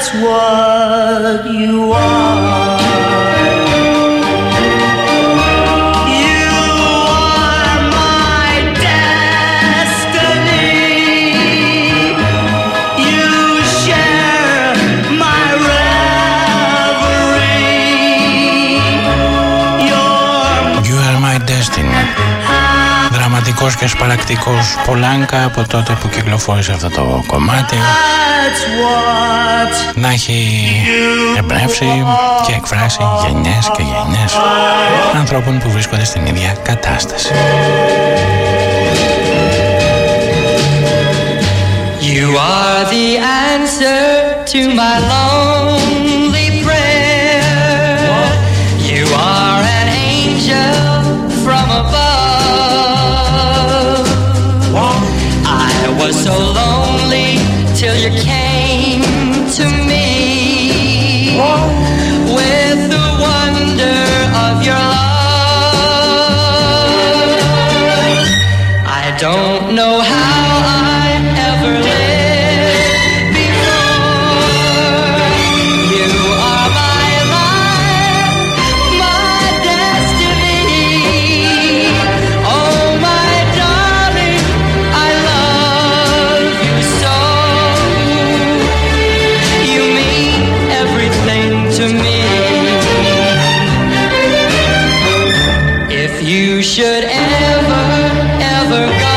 That's what you are. Δραματικός και σπαρακτικός Πολάνκα από τότε που κυκλοφόρησε αυτό το κομμάτι, να έχει εμπνεύσει και εκφράσει γενιές και γενιές ανθρώπων που βρίσκονται στην ίδια κατάσταση. You are the answer to my lonely prayer. You are an angel from above. I was so lonely till you came to me with the wonder of your love. I don't know how I ever lived before. You are my life, my destiny. Oh, my darling, I love you so. You mean everything to me. If you should ever, ever go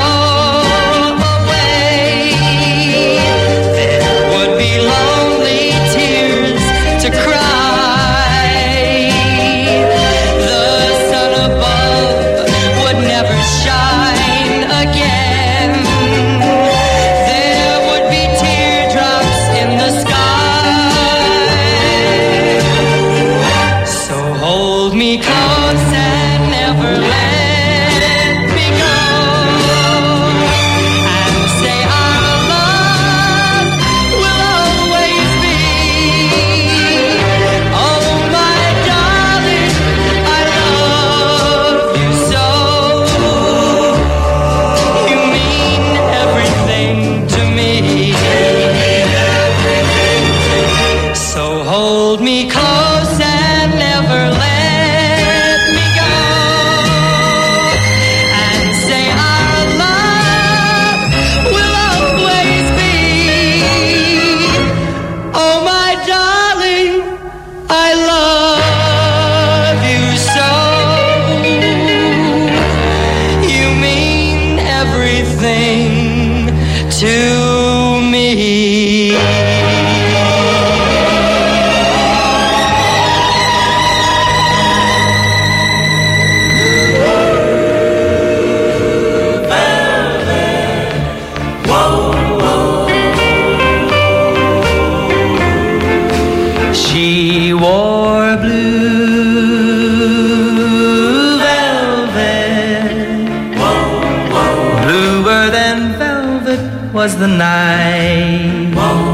The night,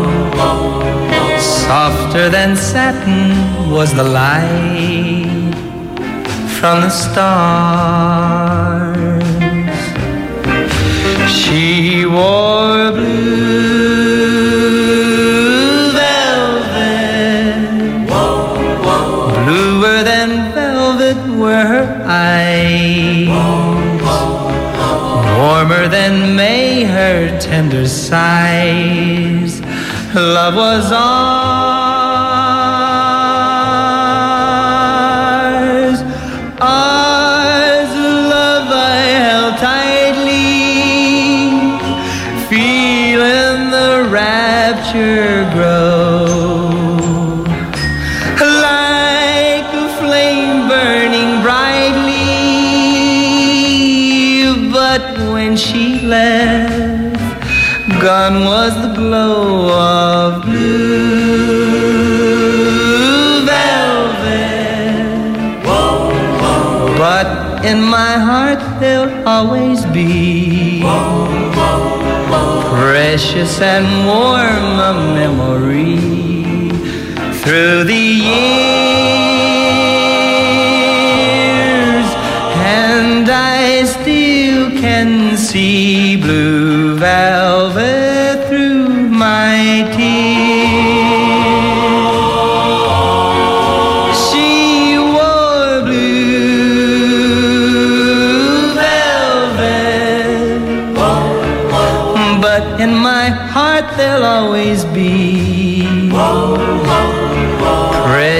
softer than satin was the light from the stars. She wore blue velvet, bluer than velvet were her eyes, warmer than May her tender sighs. Love was ours, ours. Love I held tightly, feeling the rapture grow, like a flame burning brightly. But when she left, gone was the glow of blue velvet. But in my heart there'll always be precious and warm a memory through the years, and I still can see blue velvet through my tears.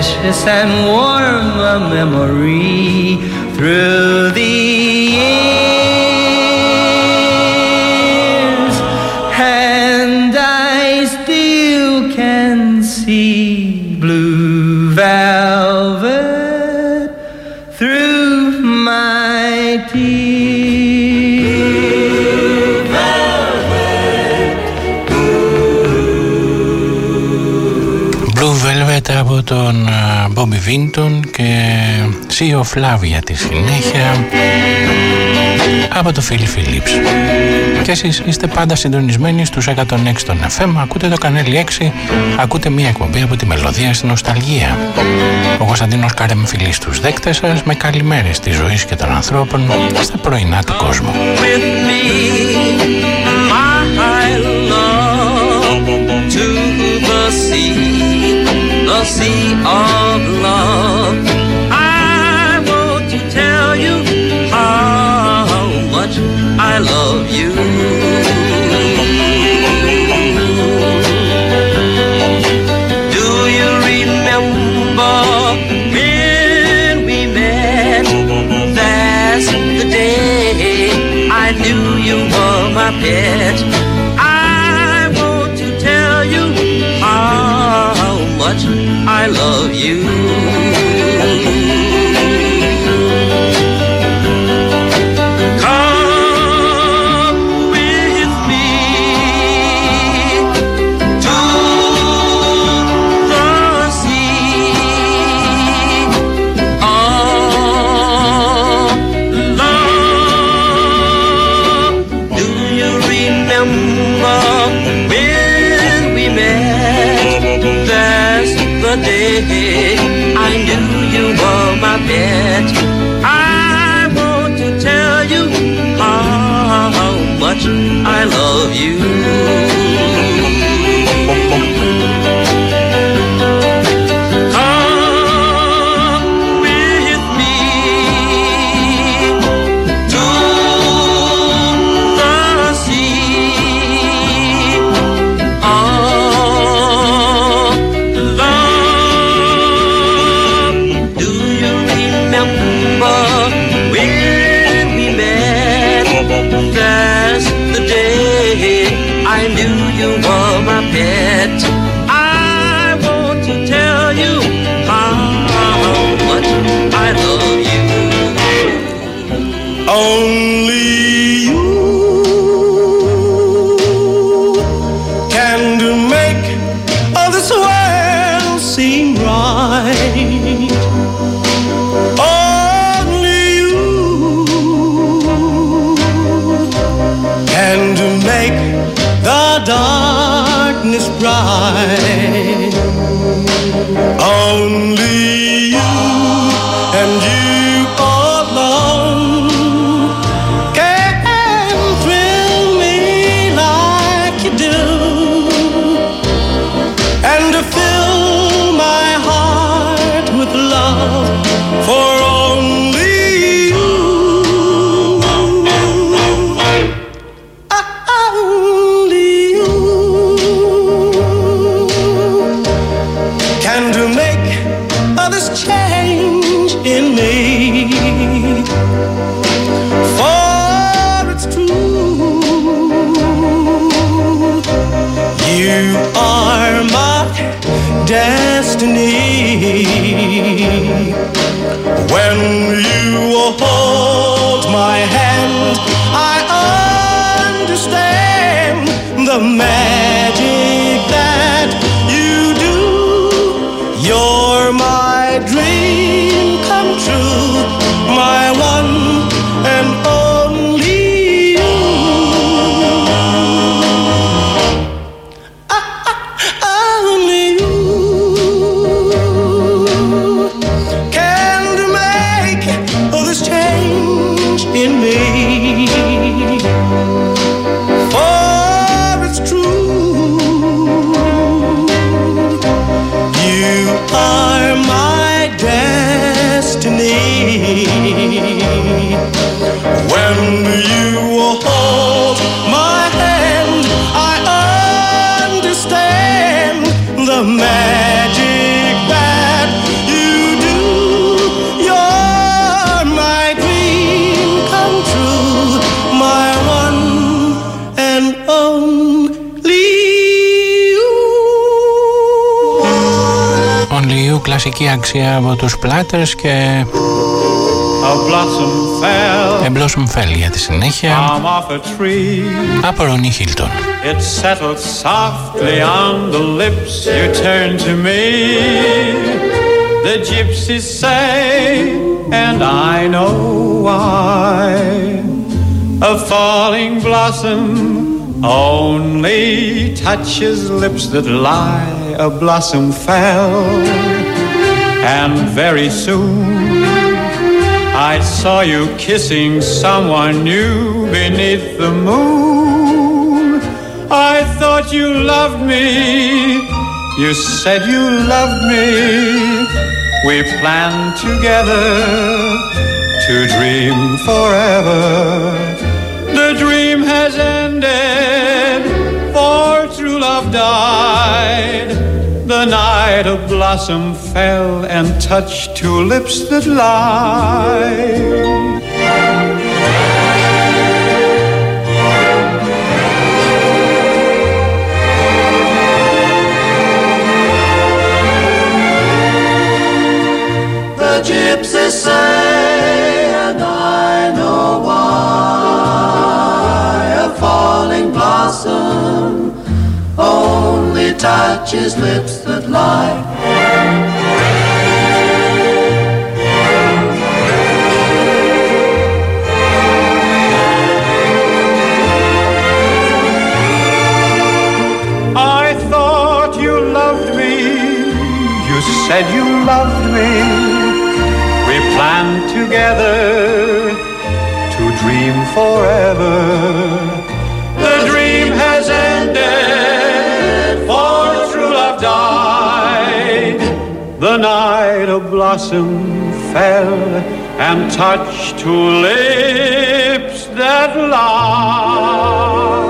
precious and warm a memory through the years, and I still can see blue velvet through my tears. Blue Velvet από τον Bobby Vinton και Sea of Love για τη συνέχεια από το Phil Phillips. Και εσείς είστε πάντα συντονισμένοι στους 106 των FM, ακούτε το κανάλι 6, ακούτε μια εκπομπή από τη μελωδία στην νοσταλγία. Ο Κωνσταντίνος Καρεμφιλής στους δέκτες σας με καλημέρες της ζωής και των ανθρώπων στα πρωινά του κόσμου. The sea of love. I want to tell you how much I love you. Do you remember when we met? That's the day I knew you were my pet. I want to tell you how much I love you. Come with me to the sea of love. Do you remember when we met? That's the day I knew you were my pet. I want to tell you how much I love you. Come with me to the sea of love. Do you remember when we met? That's the day I knew you were my pet. I want to tell you how much I love you. Only you can make all this world seem right. Only you can make the darkness bright. Only you and you alone can thrill me like you do, and to fill my heart with love for only you. Only you can make this change in me. For it's true, you are my destiny. When you hold my hand, I understand the magic that you do. You're my dream come true, my one and only you. Only you can make this change in me. For it's true, you are my destiny. When you hold my hand, I understand the magic that τραγουδιού κλασική αξία από τους Platters και A Blossom Fell για τη συνέχεια από Ronnie Hilton. It settled softly on the lips you turn to me. The gypsies say, and I know why, a falling blossom only touches lips that lie. A blossom fell, and very soon I saw you kissing someone new beneath the moon. I thought you loved me, you said you loved me. We planned together to dream forever. The dream has ended, for true love died. The night a blossom fell and touched two lips that lie. The gypsies say, and I know why, a falling blossom only touches lips that lie. I thought you loved me, you said you loved me. We planned together to dream forever. The dream has ended, for true love died. The night a blossom fell and touched two lips that lie.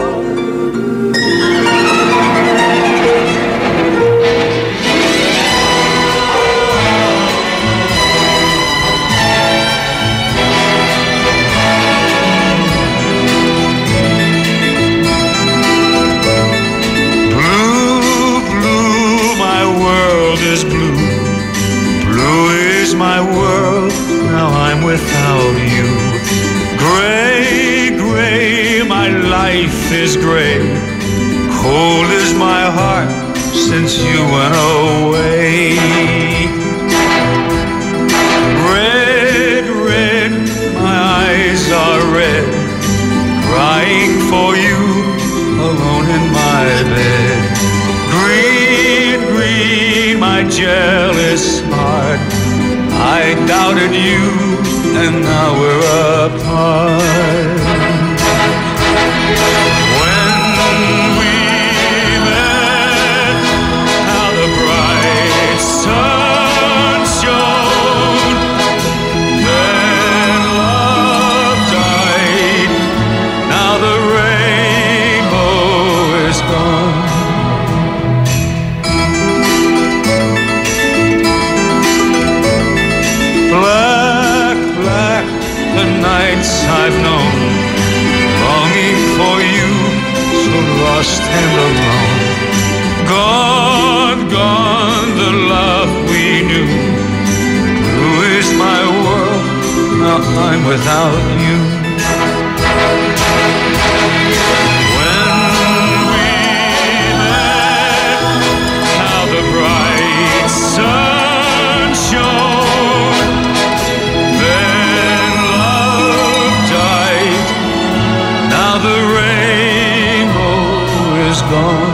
Is blue, blue is my world, now I'm without you. Gray, gray, my life is gray. Cold is my heart since you went away. Red, red, my eyes are red, crying for you alone in my bed. Green, green, my jealous heart, I doubted you and now we're apart. When we met, how the bright sun shone, then love died, now the rainbow is gone. Black, black, the nights I've known, longing for you, so lost and alone. Gone, gone, the love we knew. Blue is my world, now I'm without you. When we met, how the bright sun shone, then love died, now the rainbow is gone.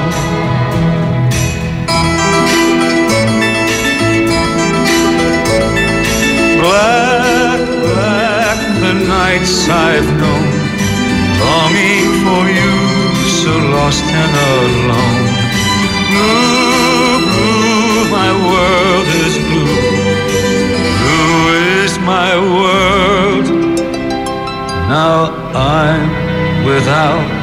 Black, black, the nights I've known, longing for you, so lost and alone. Blue, blue, my world is blue. Blue is my world, now I'm without you.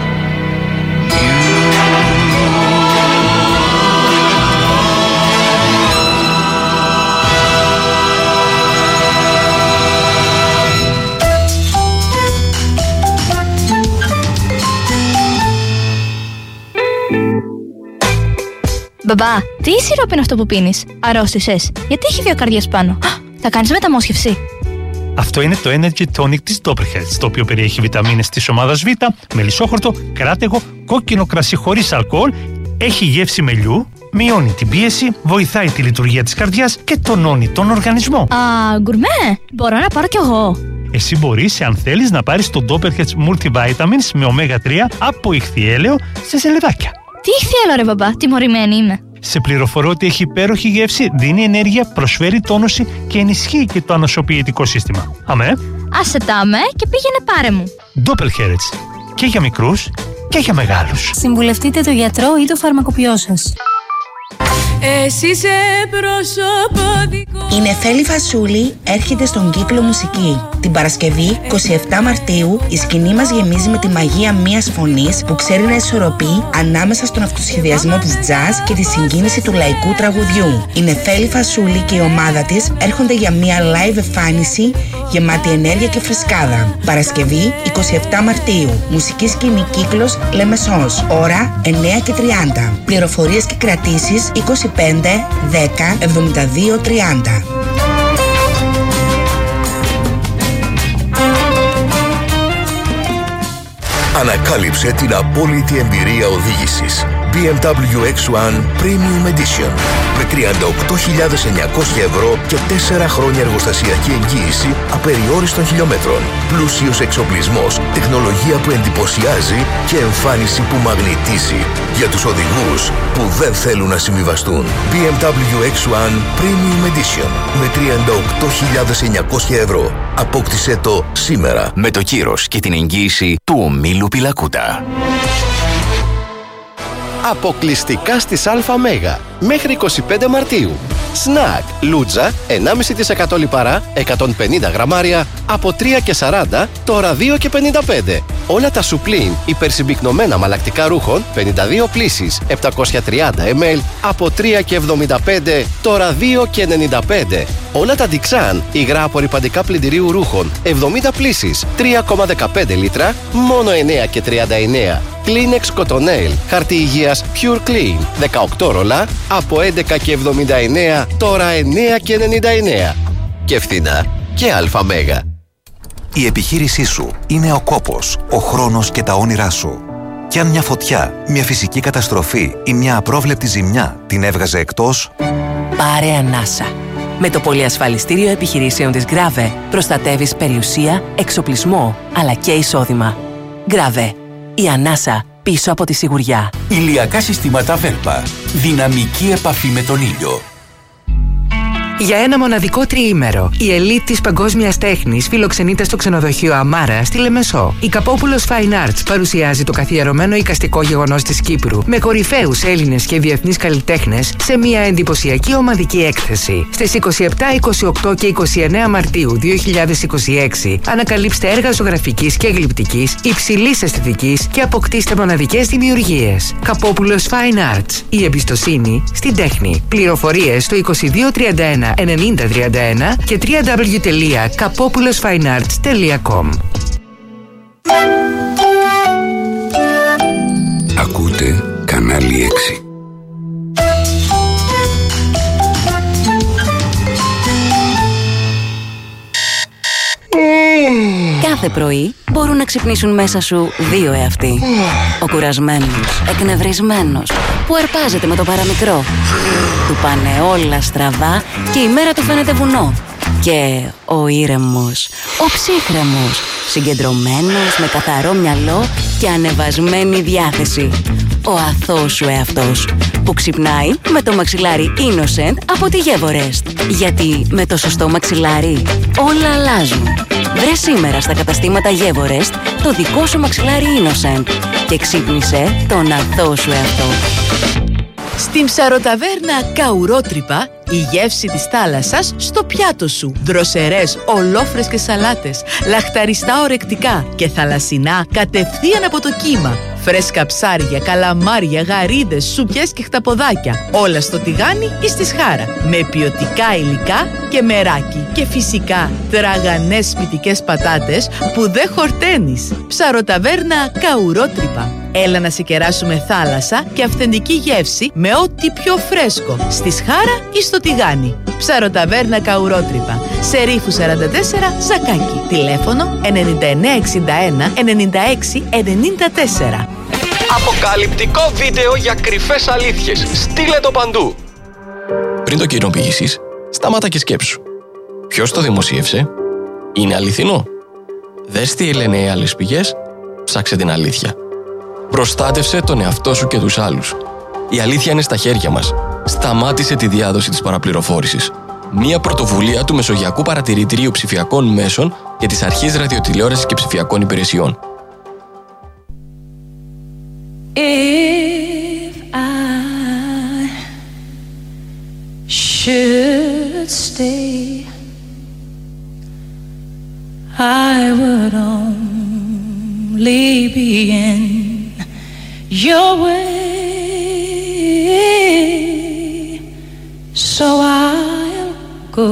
Μπαμπά, τι σιρόπι είναι αυτό που πίνεις? Αρρώστησες? Γιατί έχει 2 καρδιές πάνω? Θα κάνεις μεταμόσχευση? Αυτό είναι το Energy Tonic της Doppelherz, το οποίο περιέχει βιταμίνες της ομάδας Β, μελισσόχορτο, κράτεγο, κόκκινο κρασί χωρίς αλκοόλ, έχει γεύση μελιού, μειώνει την πίεση, βοηθάει τη λειτουργία της καρδιάς και τονώνει τον οργανισμό. Α, γκουρμέ! Μπορώ να πάρω κι εγώ. Εσύ μπορείς, αν θέλεις, να πάρεις το Doppelherz Multivitamins με ωμέγα 3 από ηχθιέλαιο σε σελεδάκια. Τι ηχθιέλαιο ρε μπαμπά, τιμωρημένη είμαι. Σε πληροφορώ ότι έχει υπέροχη γεύση, δίνει ενέργεια, προσφέρει τόνωση και ενισχύει και το ανοσοποιητικό σύστημα. Αμέ. Άσε τα αμέ και πήγαινε πάρε μου. Doppelherz. Και για μικρούς και για μεγάλους. Συμβουλευτείτε το γιατρό ή το φαρμακοποιό σας. Εσύ σε πρόσωπο δικό. Η Νεφέλη Φασούλη έρχεται στον κύκλο μουσική. Την Παρασκευή 27 Μαρτίου η σκηνή μας γεμίζει με τη μαγεία μιας φωνής που ξέρει να ισορροπεί ανάμεσα στον αυτοσχεδιασμό της jazz και τη συγκίνηση του λαϊκού τραγουδιού. Η Νεφέλη Φασούλη και η ομάδα της έρχονται για μια live εμφάνιση γεμάτη ενέργεια και φρεσκάδα. Παρασκευή 27 Μαρτίου. Μουσική σκηνή κύκλος Λεμεσός. Ώρα 9:30. Πληροφορίες και κρατήσεις 25 10 72 30. Ανακάλυψε την απόλυτη εμπειρία οδήγησης. BMW X1 Premium Edition με 38.900 ευρώ και 4 χρόνια εργοστασιακή εγγύηση απεριόριστων χιλιόμετρων. Πλούσιος εξοπλισμός, τεχνολογία που εντυπωσιάζει και εμφάνιση που μαγνητίζει. Για τους οδηγούς που δεν θέλουν να συμβιβαστούν. BMW X1 Premium Edition με 38.900 ευρώ. Απόκτησέ το σήμερα με το κύρος και την εγγύηση του ομίλου Πιλακούτα. Αποκλειστικά στις ΑΜ μέχρι 25 Μαρτίου. Σνακ Λούτζα 1,5% λιπαρά 150 γραμμάρια από 3,40 τώρα 2,55. Όλα τα Σουπλίν υπερσυμπυκνωμένα μαλακτικά ρούχων 52 πλύσεις 730 ml από 3,75 τώρα 2,95. Όλα τα Dixan υγρά απορρυπαντικά πλυντηρίου ρούχων 70 πλύσεις 3,15 λίτρα μόνο 9,39. Kleenex Cotonel χαρτί υγείας Pure Clean 18 ρολά από 11,79 τώρα 9,99. Και φθηνά και ΑΜΕΓΑ. Η επιχείρησή σου είναι ο κόπος, ο χρόνος και τα όνειρά σου. Κι αν μια φωτιά, μια φυσική καταστροφή ή μια απρόβλεπτη ζημιά την έβγαζε εκτός, πάρε ανάσα. Με το πολυασφαλιστήριο επιχειρήσεων της Grave προστατεύεις περιουσία, εξοπλισμό αλλά και εισόδημα. Grave. Η ανάσα πίσω από τη σιγουριά. Ηλιακά συστήματα Velpa. Δυναμική επαφή με τον ήλιο. Για ένα μοναδικό τριήμερο, η ελίτ της παγκόσμιας τέχνης φιλοξενείται στο ξενοδοχείο Αμάρα στη Λεμεσό. Η Καπόπουλος Fine Arts παρουσιάζει το καθιερωμένο εικαστικό γεγονός της Κύπρου με κορυφαίους Έλληνες και διεθνείς καλλιτέχνες σε μια εντυπωσιακή ομαδική έκθεση. Στις 27, 28 και 29 Μαρτίου 2026 ανακαλύψτε έργα ζωγραφικής και γλυπτικής υψηλής αισθητικής και αποκτήστε μοναδικές δημιουργίες. Καπόπουλος Fine Arts. Η εμπιστοσύνη στην τέχνη. Πληροφορίες στο 2231 9031 και www.kapopoulosfinearts.com. Ακούτε κανάλι 6. Κάθε πρωί μπορούν να ξυπνήσουν μέσα σου δύο εαυτοί. Ο κουρασμένος, εκνευρισμένος, που αρπάζεται με το παραμικρό. Του πάνε όλα στραβά και η μέρα του φαίνεται βουνό. Και ο ήρεμος, ο ψύχρεμος, συγκεντρωμένος, με καθαρό μυαλό και ανεβασμένη διάθεση. Ο αθώος σου εαυτός, που ξυπνάει με το μαξιλάρι Innocent από τη Γεύορεστ. Γιατί με το σωστό μαξιλάρι όλα αλλάζουν. Βρε σήμερα στα καταστήματα Γεύορεστ το δικό σου μαξιλάρι Innocent και ξύπνησε τον αθώο σου εαυτό. Στην ψαροταβέρνα Καουρότρυπα, η γεύση της θάλασσας στο πιάτο σου. Δροσερές, ολόφρεσκες σαλάτες, λαχταριστά ορεκτικά και θαλασσινά κατευθείαν από το κύμα. Φρέσκα ψάρια, καλαμάρια, γαρίδες, σουπιές και χταποδάκια. Όλα στο τηγάνι ή στη σχάρα. Με ποιοτικά υλικά και μεράκι. Και φυσικά τραγανές σπιτικές πατάτες που δεν χορταίνεις. Ψαροταβέρνα Καουρότρυπα. Έλα να σε κεράσουμε θάλασσα και αυθεντική γεύση με ό,τι πιο φρέσκο, στη Σχάρα ή στο Τηγάνι. Ψαροταβέρνα Καουρότρυπα, σε Ρήφου 44, Ζακάκι. Τηλέφωνο 9961 96 96 94. Αποκαλυπτικό βίντεο για κρυφές αλήθειες. Στείλε το παντού. Πριν το κοινοποιήσεις, σταμάτα και σκέψου. Ποιος το δημοσίευσε? Είναι αληθινό? Δες τι λένε οι άλλες πηγές. Ψάξε την αλήθεια. Προστάτευσε τον εαυτό σου και τους άλλους. Η αλήθεια είναι στα χέρια μας. Σταμάτησε τη διάδοση της παραπληροφόρησης. Μία πρωτοβουλία του Μεσογειακού Παρατηρητηρίου Ψηφιακών Μέσων και της Αρχής Ραδιοτηλεόρασης και Ψηφιακών Υπηρεσιών. If I should stay, I would only be in your way, so I'll go,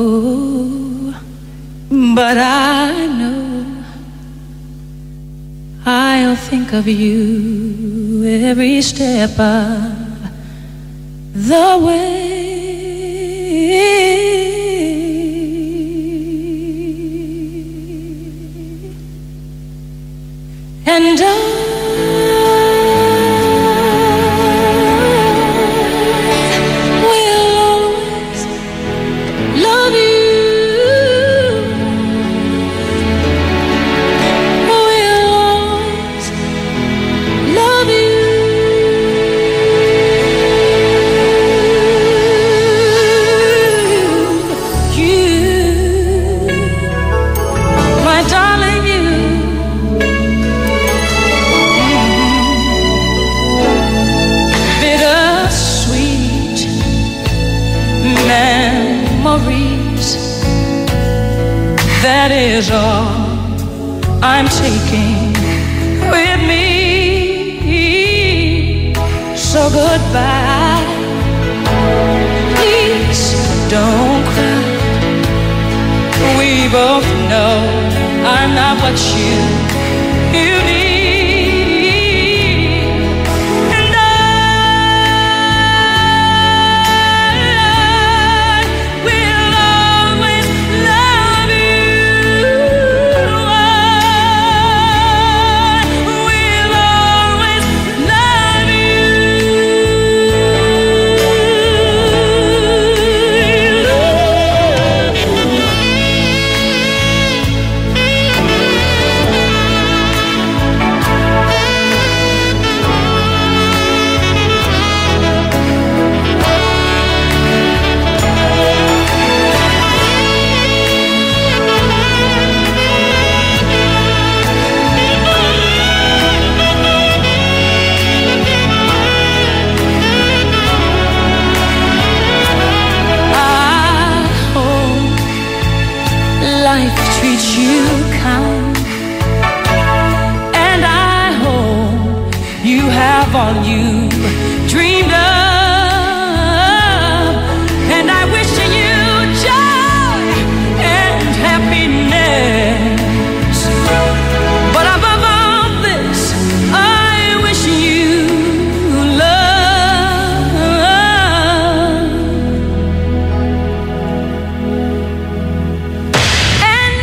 but I know I'll think of you every step of the way. And I will always love you. That is all I'm taking with me. So goodbye. Please don't cry. We both know I'm not what you need. All you dreamed of, and I wish you joy and happiness. But above all this, I wish you love. And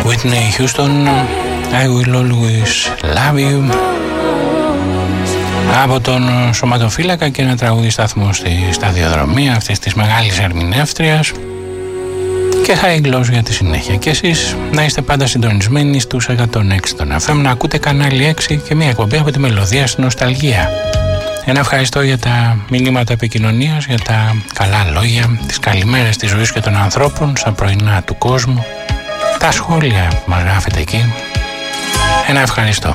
Houston, I will always love you. από τον σωματοφύλακα και ένα τραγούδι σταθμού στη σταδιοδρομία αυτής της μεγάλης ερμηνεύτριας και high gloss για τη συνέχεια. Και εσείς να είστε πάντα συντονισμένοι στους 106 των FM, να ακούτε κανάλι 6 και μια εκπομπή από τη μελωδία στην νοσταλγία. Ένα ευχαριστώ για τα μηνύματα επικοινωνίας, για τα καλά λόγια, τις καλημέρες της ζωής και των ανθρώπων στα πρωινά του κόσμου, τα σχόλια που μας γράφετε εκεί. Ένα ευχαριστώ.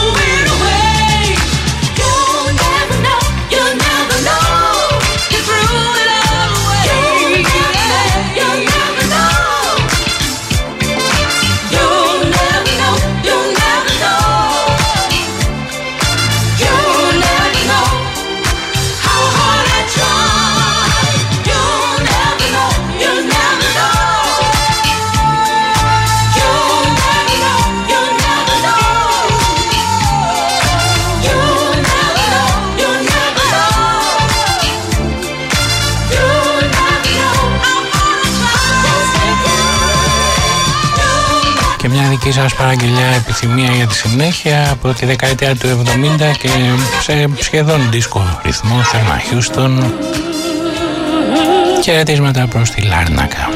Get through δική σας παραγγελιά, επιθυμία για τη συνέχεια από τη δεκαετία του 70 και σε σχεδόν δίσκο ρυθμό, Θέρμα Χιούστον. Χαιρετίσματα προς τη Λάρνακα.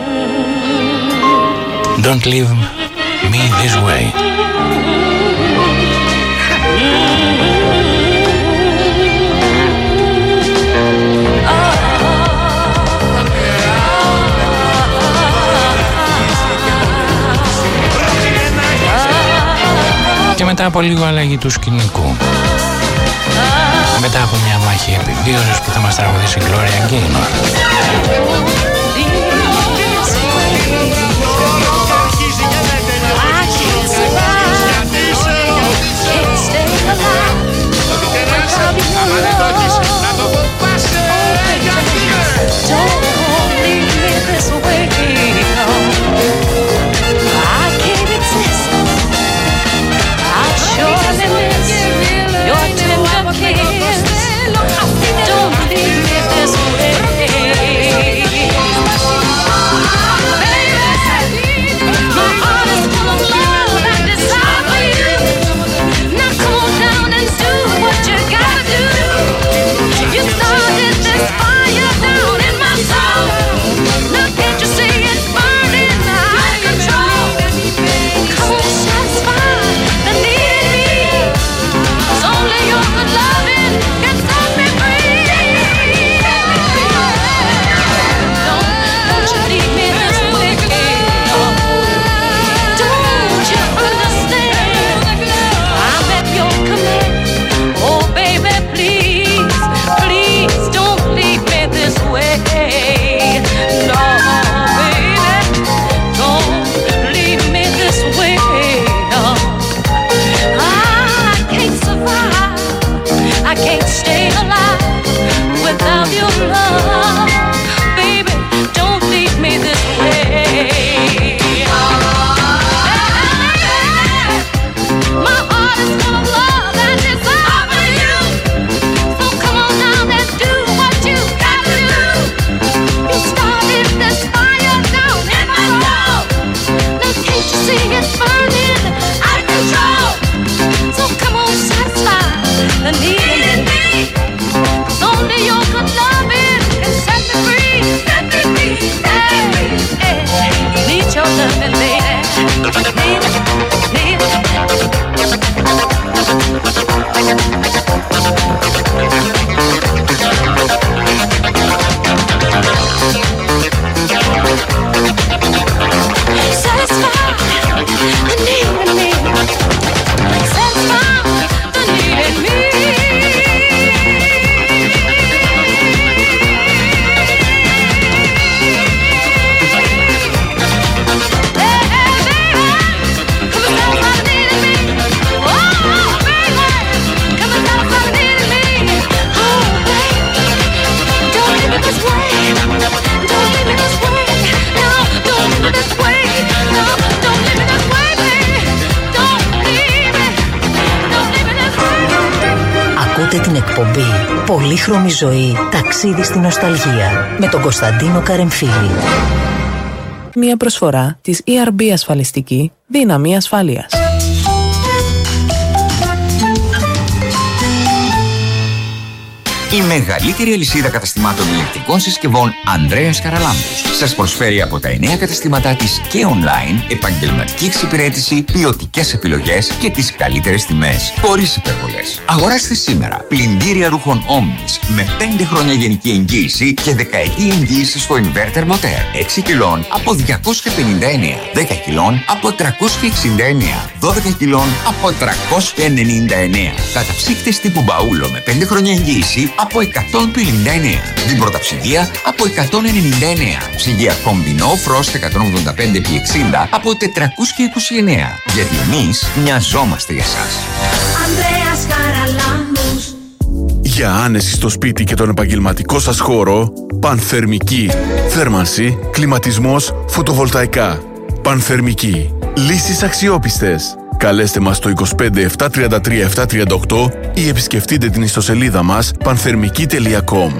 Don't leave me this way. Και μετά από λίγο αλλαγή του σκηνικού. Μετά από μια μάχη επιβίωσης που θα μας τραγουδήσει η Gloria Gaynor. Την εκπομπή Πολύχρωμη ζωή, ταξίδι στη νοσταλγία με τον Κωνσταντίνο Καρεμφίλη. Μια προσφορά της ERB ασφαλιστική, δύναμη ασφάλειας. Η μεγαλύτερη αλυσίδα καταστημάτων ηλεκτρικών συσκευών Ανδρέας Καραλάμπους σας προσφέρει από τα 9 καταστήματά της και online επαγγελματική εξυπηρέτηση, ποιοτικές επιλογές και τις καλύτερες τιμές, χωρίς υπερβολές. Αγοράστε σήμερα πλυντήρια ρούχων Omnis με 5 χρόνια γενική εγγύηση και δεκαετή εγγύηση στο inverter motor. 6 κιλών από 259, 10 κιλών από 369, 12 κιλών από 399. Καταψύκτες τύπου μπαούλο με 5 χρόνια εγγύηση από 159. Την πρωταψυγεία από 199. Ψυγεία Combino Frost 185x60 από 429. Γιατί εμείς μοιαζόμαστε για σας. Ανδρέας Καραλάμπους. Για άνεση στο σπίτι και τον επαγγελματικό σας χώρο, Πανθερμική. Θέρμανση, κλιματισμός, φωτοβολταϊκά. Πανθερμική. Λύσεις αξιόπιστες. Καλέστε μας στο 25 733 738 ή επισκεφτείτε την ιστοσελίδα μας panthermiki.com.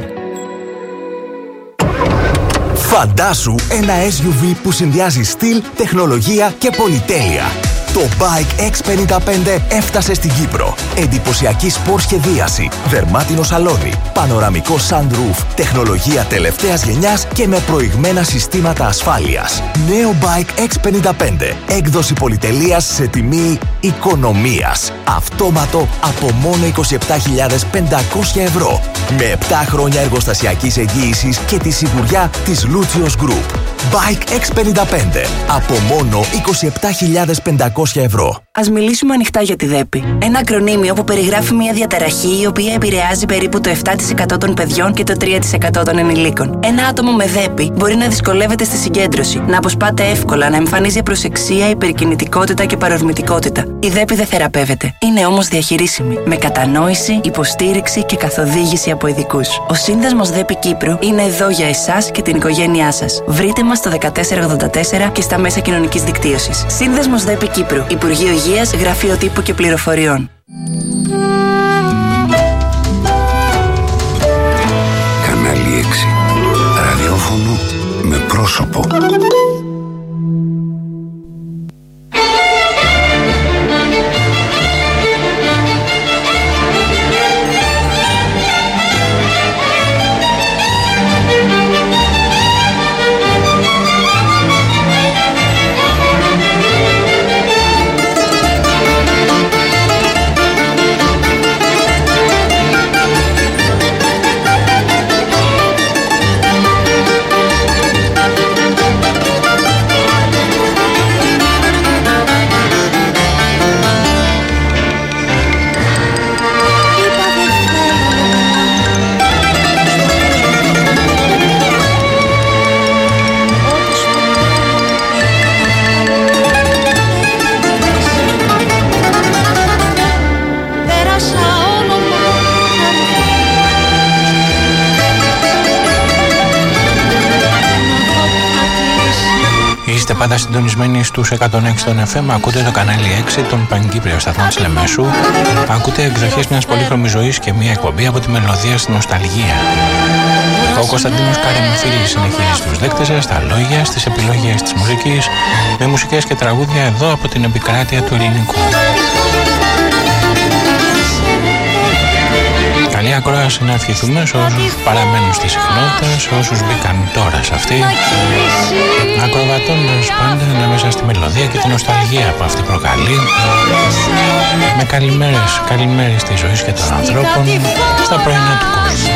Φαντάσου ένα SUV που συνδυάζει στυλ, τεχνολογία και πολυτέλεια. Το Bike X55 έφτασε στην Κύπρο. Εντυπωσιακή σπορ σχεδίαση, δερμάτινο σαλόνι, πανοραμικό sunroof, τεχνολογία τελευταίας γενιάς και με προηγμένα συστήματα ασφάλειας. Νέο Bike X55. Έκδοση πολυτελείας σε τιμή οικονομίας. Αυτόματο από μόνο 27.500 ευρώ. Με 7 χρόνια εργοστασιακής εγγύησης και τη σιγουριά της Lucios Group. Bike X55. Από μόνο 27.500 ευρώ. Ας μιλήσουμε ανοιχτά για τη ΔΕΠΗ. Ένα ακρονίμιο που περιγράφει μια διαταραχή η οποία επηρεάζει περίπου το 7% των παιδιών και το 3% των ενηλίκων. Ένα άτομο με ΔΕΠΗ μπορεί να δυσκολεύεται στη συγκέντρωση, να αποσπάται εύκολα, να εμφανίζει απροσεξία, υπερκινητικότητα και παρορμητικότητα. Η ΔΕΠΗ δεν θεραπεύεται. Είναι όμως διαχειρίσιμη, με κατανόηση, υποστήριξη και καθοδήγηση από ειδικούς. Ο Σύνδεσμος ΔΕΠΗ Κύπρου είναι εδώ για εσάς και την οικογένειά σας. Βρείτε μας στο 1484 και στα μέσα κοινωνικής δικτύωσης. Σύνδεσμος ΔΕΠΗ Κύπρου. Υπουργείο Υγείας, Γραφείο Τύπου και Πληροφοριών. Κανάλι 6. Ραδιόφωνο με πρόσωπο. Είστε πάντα συντονισμένοι στους 106 των FM, ακούτε το κανάλι 6, τον Παγκύπριο σταθμό της Λεμεσού. Ακούτε εκδοχές μιας πολύχρωμης ζωής και μια εκπομπή από τη μελωδία στην νοσταλγία. Ο Κωνσταντίνος Καρεμφίλης συνεχίζει τους δέκτες σας, στα λόγια, στις επιλογές της μουσικής, με μουσικές και τραγούδια εδώ από την επικράτεια του ελληνικού. Καλή ακρόαση να ευχηθούμε σε όσους παραμένουν στη συχνότητα, σε όσους μπήκαν τώρα σε αυτή, ακροβατώντας πάντα ανάμεσα στη μελωδία και την νοσταλγία που αυτή προκαλεί, με καλημέρες της ζωής και των ανθρώπων στα πρωινά του κόσμου.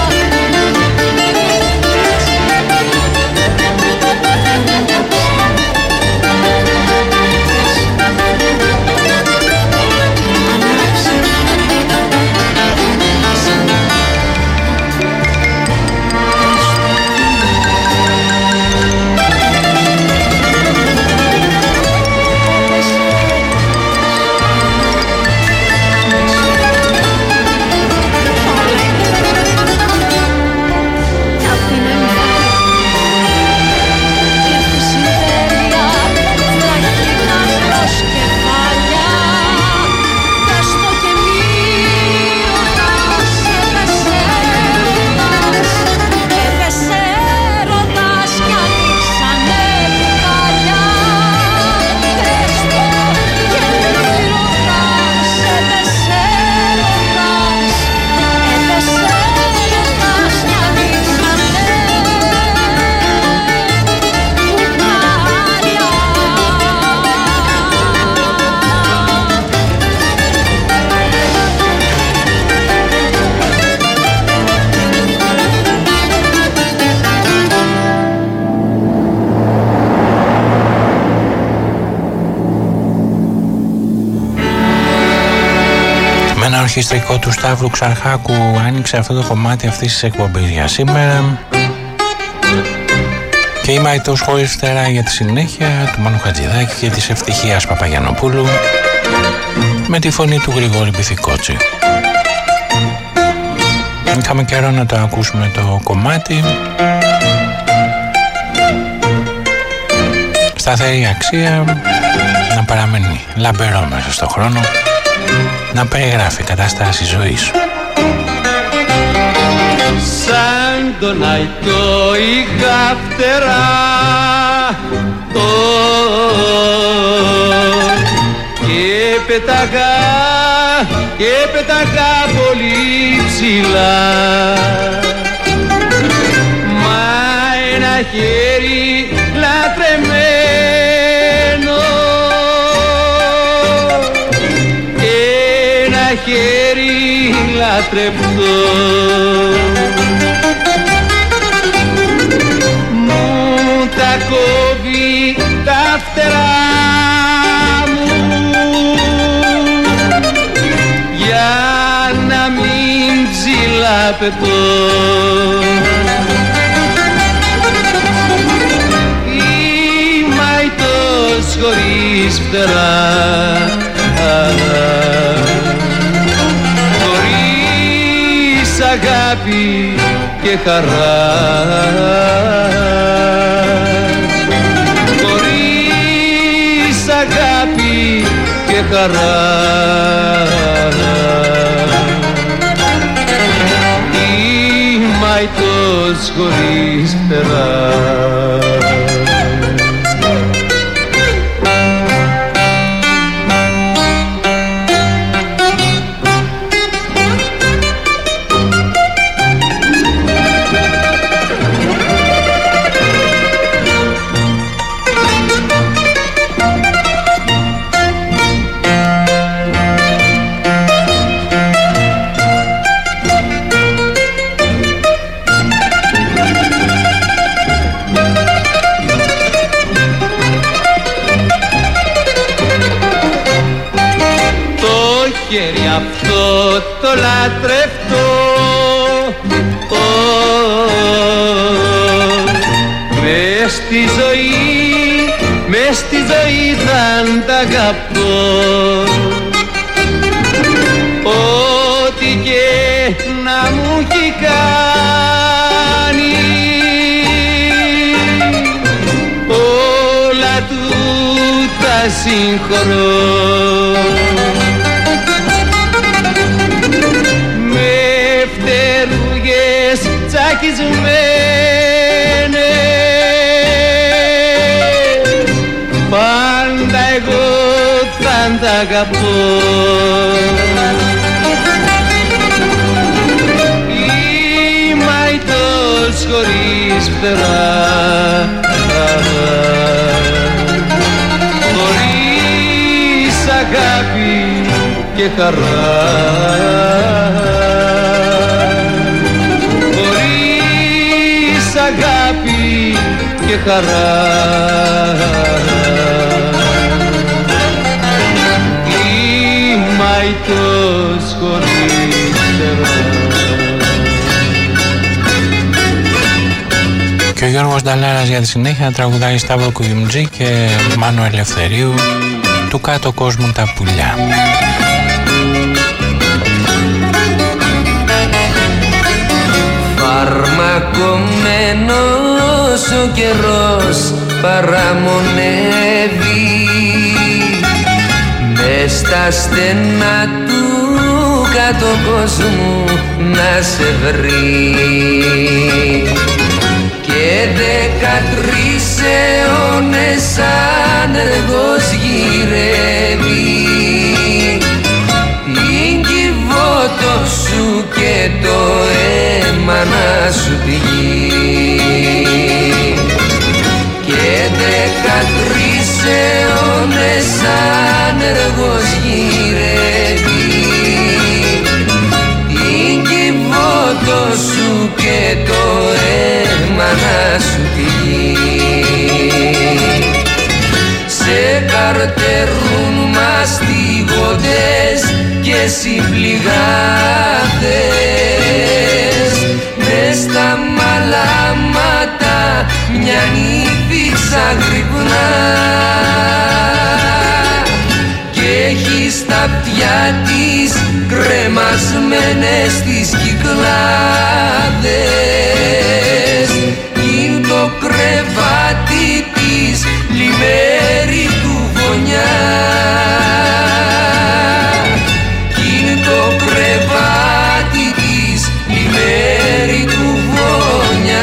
Ορχιστρικό του Σταύρου Ξαρχάκου άνοιξε αυτό το κομμάτι αυτής της εκπομπής για σήμερα. Και είμαι αητός χωρίς φτερά για τη συνέχεια του Μάνου Χατζηδάκη και της Ευτυχίας Παπαγιανοπούλου με τη φωνή του Γρηγόρη Πυθικότσι. Είχαμε καιρό να το ακούσουμε το κομμάτι. Σταθερή αξία, να παραμένει λαμπερό μέσα στο χρόνο, να περιγράφει κατάσταση ζωής. Σαν τον αϊτό είχα φτερά, πέταγα πολύ ψηλά. Μα ένα χέρι λατρεμένο, ένα χέρι λατρευτό μου τα κόβει τα φτερά μου για να μην ψηλαπετώ. Είμαι αητός χωρίς φτερά, χωρίς αγάπη και χαρά, χωρίς αγάπη και χαρά. Είμαι αητός χωρίς φτερά. χέρι αυτό το λατρευτό, μες στη ζωή θα τ' αγαπώ, ό,τι και να μου έχει κάνει, όλα του τα συγχωρώ. Με φτερούγες τσακισμένες πάντα εγώ θα τ' αγαπώ. Είμαι αητός χωρίς φτερά, χωρίς αγάπη και χαρά, χωρίς αγάπη και χαρά. Είμαι αητός χωρίς φτερά. Και ο Γιώργος Νταλάρας για τη συνέχεια τραγουδάει Σταύρο Κουγιμτζή και Μάνο Ελευθερίου, του κάτω κόσμου τα πουλιά. Φαρμακωμένος ο καιρός παραμονεύει, μες στα στενά του κάτω κόσμου να σε βρει, και 13 αιώνες άνεργος γυρεύει την κυβότο σου και το αίμα να σου πηγεί, και 13 αιώνες άνεργος γυρεύει την κυβότο σου και το αίμα να σου πηγεί. Σε καρτερούν μαστιγωτές και συμπληγάδες, μες στα μαλάματα μια νύφη ξαγρυπνά, και έχει στα αυτιά της κρεμασμένες τις κυκλάδες, είναι το κρεβάτι της λιμέρι του βονιά, είναι το κρεβάτι της λιμέρι του βονιά.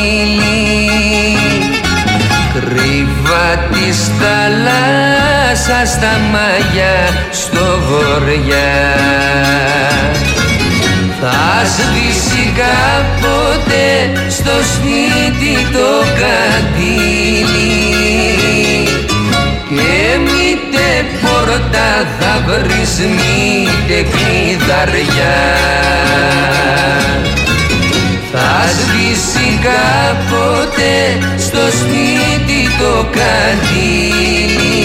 Κρύβα της θάλασσας στα μάγια στο βοριά. Θα σβήσει κάποτε στο σπίτι το καντήλι και μήτε πόρτα θα βρεις μήτε κλειδαριά. Θα σβήσει κάποτε στο σπίτι το καντήλι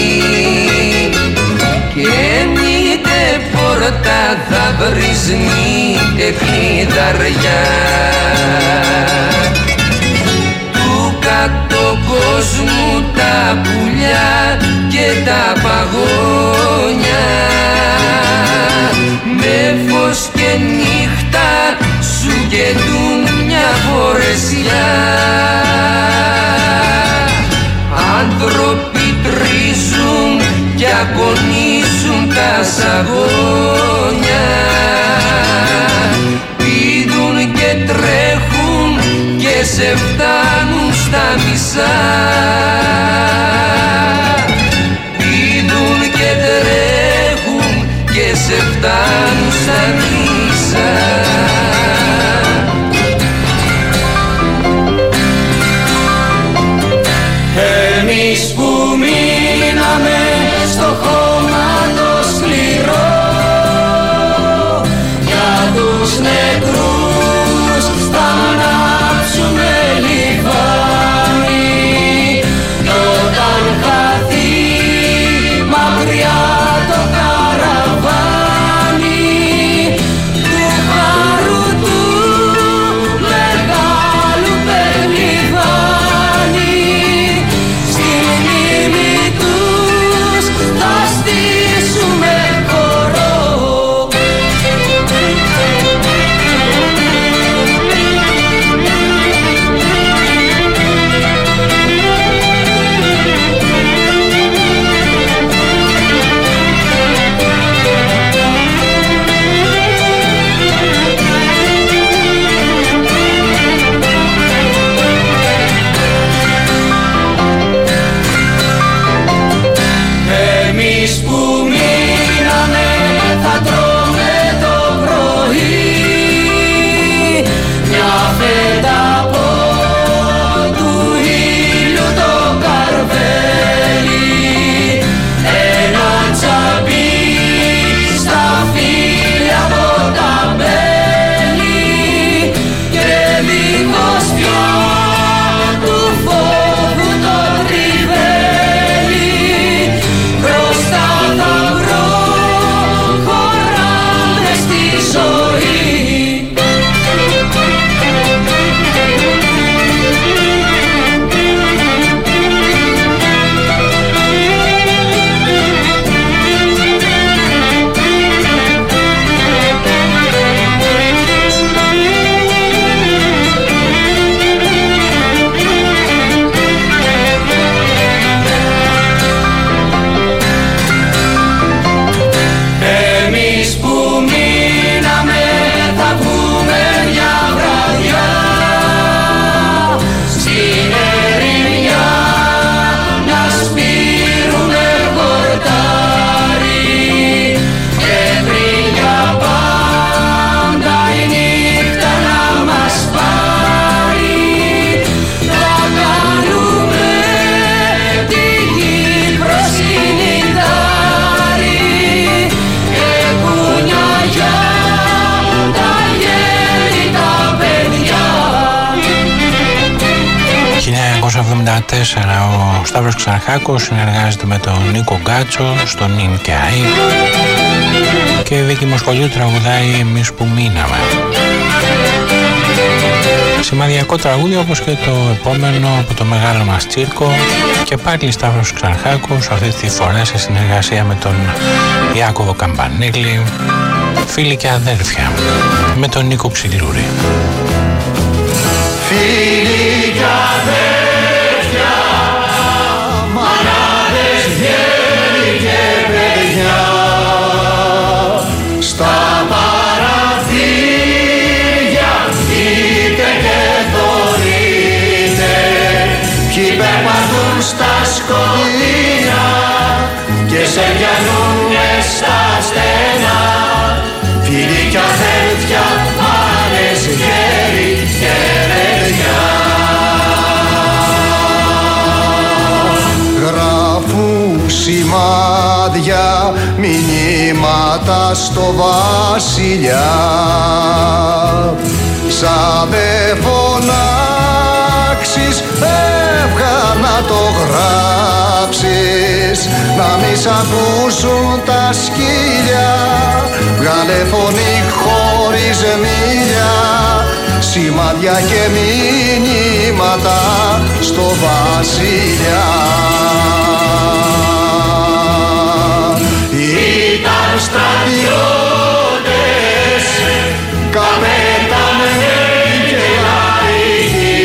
και μήτε πόρτα θα βρεις μήτε κλειδαριά. Του κάτω κόσμου τα πουλιά και τα παγόνια με φως και νύχτα σου καιτούν μια φορεσιά. Άνθρωποι τρίζουν κι αγωνίζουν τα σαγόνια, πηδούν και τρέχουν και σε φτάνουν στα μισά. Πηδούν και τρέχουν και σε φτάνουν στα μισά. Εμείς που μείναμε στο χώμα το σκληρό, για τους νεκρούς θα ανάψουμε λιβάνι, κι όταν χαθεί μακριά το καραβάνι του χαρούτου μεγάλου περλιβάνι, στην μνήμη τους θα στήσουμε χορό. Εμείς που μείναμε θα τρώμε το πρωί μια φέτα από του ήλιου το καρβέλι, ένα τσαμπί στα φύλλα από τα μπέλη και λίγος πια του φόβου το τριβέλι. Μπροστά θα βρω χωράμε στη ζωή. Εμείς που μείναμε θα βγούμε μια βραδιά στην ερημιά να σπείρουμε χορτάρι και πριν για πάντα η νύχτα να μας πάρει θα κάνουμε τη Κύπρο συνητάρι και κούνια για τα γέλη τα παιδιά. 1974 ο Σταύρος Ξαρχάκος συνεργάζεται με τον Νίκο Γκάτσο στον Νιν και Άι και η Βίκη Μοσχολιού τραγουδάει «Εμείς που μείναμε». Σημαδιακό τραγούδι όπως και το επόμενο από το μεγάλο μας τσίρκο και πάλι Σταύρος Ξαρχάκος, αυτή τη φορά σε συνεργασία με τον Ιάκωβο Καμπανέλη, φίλοι και αδέρφια, με τον Νίκο Ψιλούρη. Φίλοι κι αδέρφια, μανάδες, γέροι και παιδιά, στα παραθύρια είτε και θωρεί κι περπατούν στα σκοτεινά και σε πιανούν μες στα στενά. Φίλοι κι αδέρφια, μάνες, γέροι και παιδιά. Γράφουν σημάδια, μηνύματα στο βασιλιά. Σαν δε φωνάξεις, εύγα να το γράψεις, να μη σ' ακούσουν τα σκύλια. Βγάλε φωνή χωρίς μίλια, σημάδια και μηνύματα στο βασιλιά. Ήταν στρατιώτες, καπετάνοι και λαϊκοί,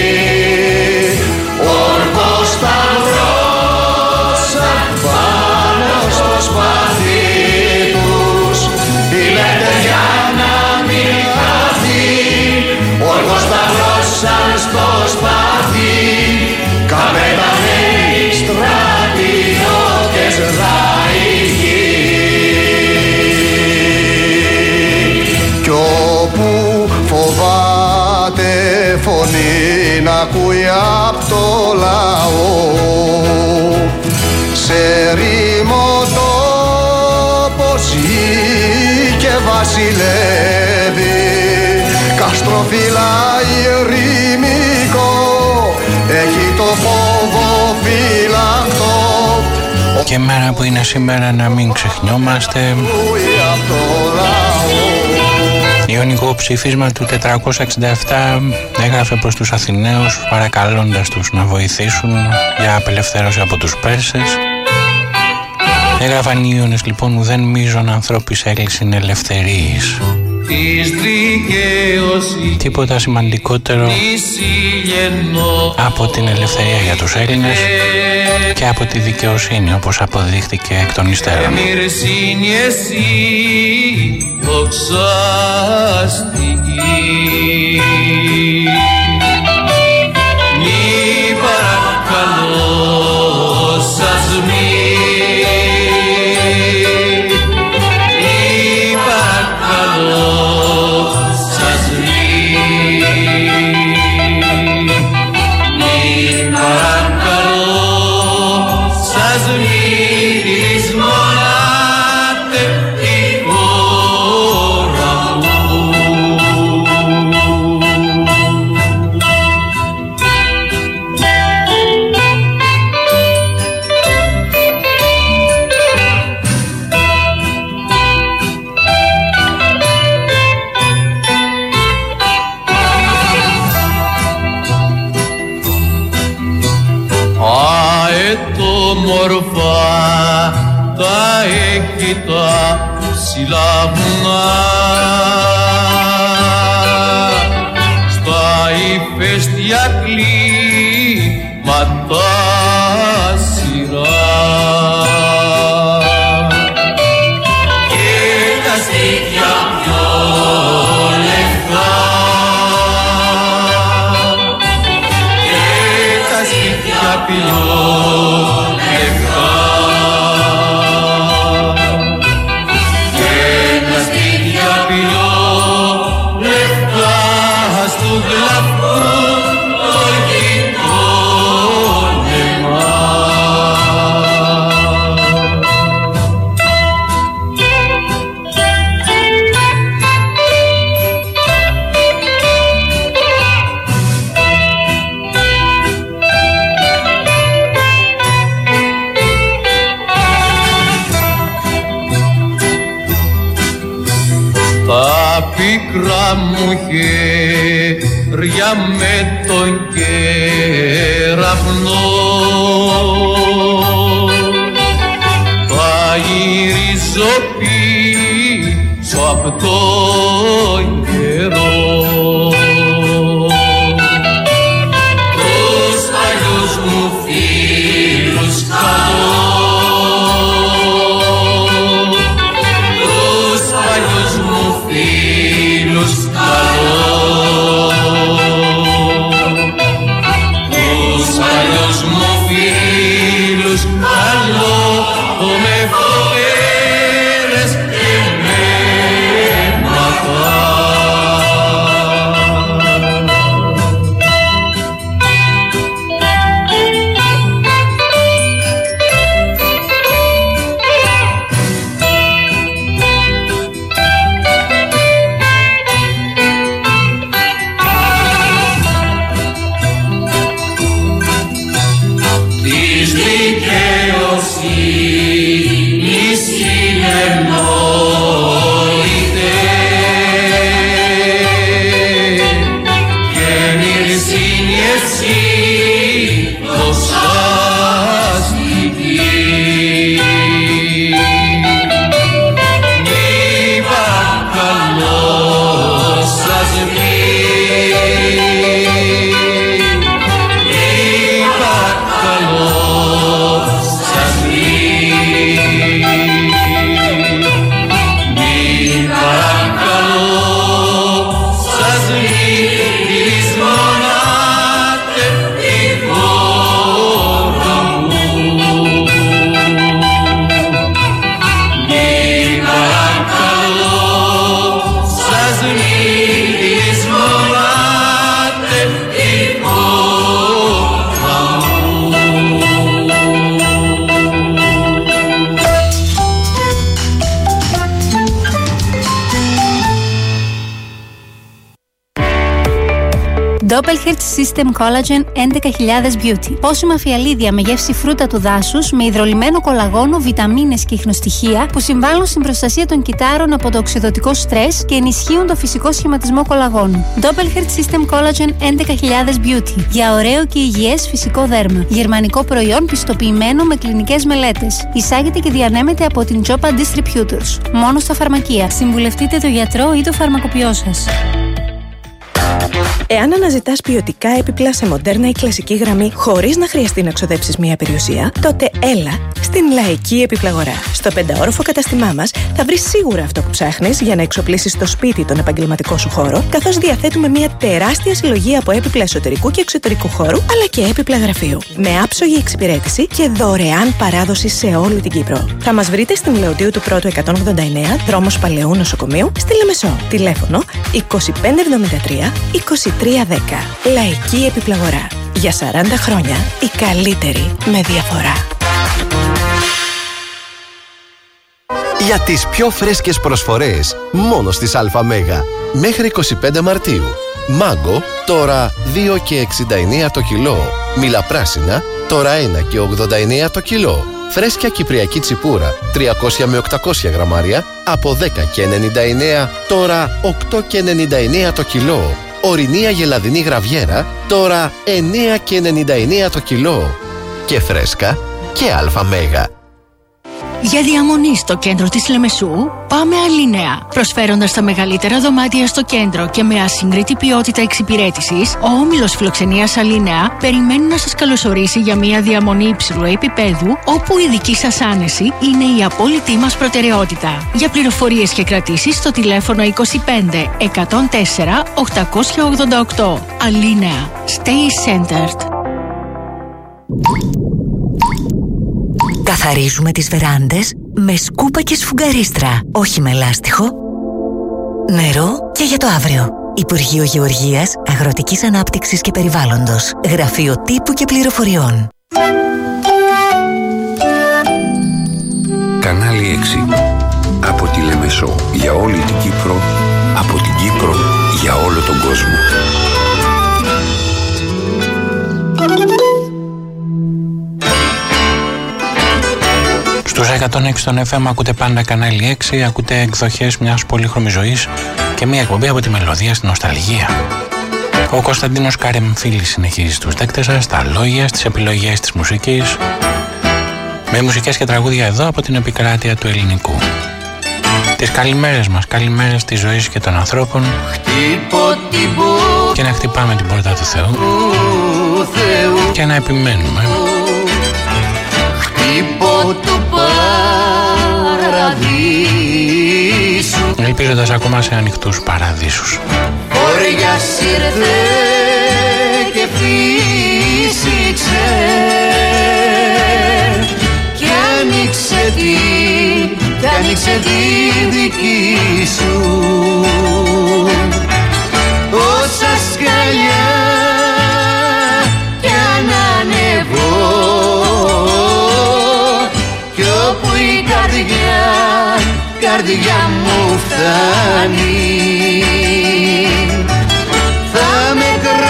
όρκος σταυρώσαν πάνω στο σπαθί τους. Η λευτεριά να μην χαθεί, όρκος σταυρώσαν στο σπαθί. Καπετάνοι, στρατιώτες, λαϊκοί. Κι όπου φοβάται φωνή να ακούει απ' το λαό, σε ρήμο τόπο ζει και βασιλεύει. Κάστρο φυλάει ερημικό, έχει το φόβο φυλαχτό. Και μέρα που είναι σήμερα να μην ξεχνιόμαστε. Ιωνικό ψήφισμα του 467 έγραφε προς τους Αθηναίους παρακαλώντας τους να βοηθήσουν για απελευθέρωση από τους Πέρσες. Έγραφαν οι Ιώνες λοιπόν, ουδέν μείζων ανθρώπης έλυσιν ελευθερίας. Τίποτα σημαντικότερο από την ελευθερία για τους Έλληνες και από τη δικαιοσύνη, όπως αποδείχθηκε εκ των υστέρων. Τα έχει τα ψηλά βουνά, στα ηφαίστεια κλίματα σειρά, και τα στήθια πιο λεπτά, και τα στήθια πιο πίκρα μου χέρια με τον κεραυνό, θα γυρίζω πίσω απ' τον καιρό. Τους παλιούς μου φίλους καλώ, τους παλιούς μου φίλους καλώ, τους παλιούς Doppelherz System Collagen 11.000 Beauty. Πόσιμα φιαλίδια με γεύση φρούτα του δάσους, με υδρολυμμένο κολαγόνο, βιταμίνες και ιχνοστοιχεία που συμβάλλουν στην προστασία των κυττάρων από το οξυδωτικό στρες και ενισχύουν το φυσικό σχηματισμό κολαγόνου. Doppelherz System Collagen 11.000 Beauty. Για ωραίο και υγιές φυσικό δέρμα. Γερμανικό προϊόν πιστοποιημένο με κλινικές μελέτες. Εισάγεται και διανέμεται από την Jopa Distributors. Μόνο στα φαρμακεία. Συμβουλευτείτε τον γιατρό ή το φαρμακοποιό σας. Εάν αναζητάς ποιοτικά έπιπλα σε μοντέρνα ή κλασική γραμμή χωρίς να χρειαστεί να ξοδέψεις μία περιουσία, τότε έλα στην Λαϊκή Επιπλαγορά. Στο 5όροφο καταστημά μας θα βρεις σίγουρα αυτό που ψάχνεις για να εξοπλίσεις το σπίτι τον επαγγελματικό σου χώρο, καθώς διαθέτουμε μία τεράστια συλλογή από έπιπλα εσωτερικού και εξωτερικού χώρου, αλλά και έπιπλα γραφείου. Με άψογη εξυπηρέτηση και δωρεάν παράδοση σε όλη την Κύπρο. Θα μας βρείτε στην Λεωτίου του Πρώτου 189, δρόμος Παλαιού Νοσοκομείου, στη Λεμεσό. Τηλέφωνο 2573 2310. Λαϊκή Επιπλαγορά. Για 40 χρόνια η καλύτερη με διαφορά. Για τις πιο φρέσκες προσφορές μόνο στις ΑΜ. Μέχρι 25 Μαρτίου. Μάγκο τώρα 2,69 το κιλό. Μήλα τώρα 1,89 το κιλό. Φρέσκια κυπριακή τσιπούρα 300 με 800 γραμμάρια από 10,99 τώρα 8,99 το κιλό. Ορεινή αγελαδινή γραβιέρα τώρα 9,99 το κιλό. Και φρέσκα και ΑΜ. Για διαμονή στο κέντρο της Λεμεσού, πάμε Αλίνεα. Προσφέροντας τα μεγαλύτερα δωμάτια στο κέντρο και με ασύγκριτη ποιότητα εξυπηρέτησης, ο όμιλος φιλοξενίας Αλίνεα περιμένει να σας καλωσορίσει για μια διαμονή υψηλού επίπεδου, όπου η δική σας άνεση είναι η απόλυτη μας προτεραιότητα. Για πληροφορίες και κρατήσεις στο τηλέφωνο 25 104 888. Αλίνεα. Stay centered. Καθαρίζουμε τις βεράντες με σκούπα και σφουγγαρίστρα, όχι με λάστιχο. Νερό και για το αύριο. Υπουργείο Γεωργίας, Αγροτικής Ανάπτυξης και Περιβάλλοντος. Γραφείο Τύπου και Πληροφοριών. Κανάλι 6. Από τη Λεμεσό για όλη την Κύπρο, από την Κύπρο για όλο τον κόσμο. Στους 106 των FM ακούτε πάντα κανάλι 6, ακούτε εκδοχές μιας πολύχρωμης ζωής και μια εκπομπή από τη μελωδία στην νοσταλγία. Ο Κωνσταντίνος Καρεμφίλης συνεχίζει στους δέκτες σας, στα λόγια, στις επιλογές της μουσικής, με μουσικές και τραγούδια εδώ από την επικράτεια του ελληνικού. Τις καλημέρες μας, καλημέρες της ζωής και των ανθρώπων, και να χτυπάμε την πόρτα του Θεού και να επιμένουμε. Του παραδείσου, ελπίζοντας ακόμα σε ανοιχτούς παραδείσους. Όρια ήρθε και φύσηξε και άνοιξε τη δική σου όσα σκαλιά κι αν ανεβώ κι όπου η καρδιά μου φτάνει θα με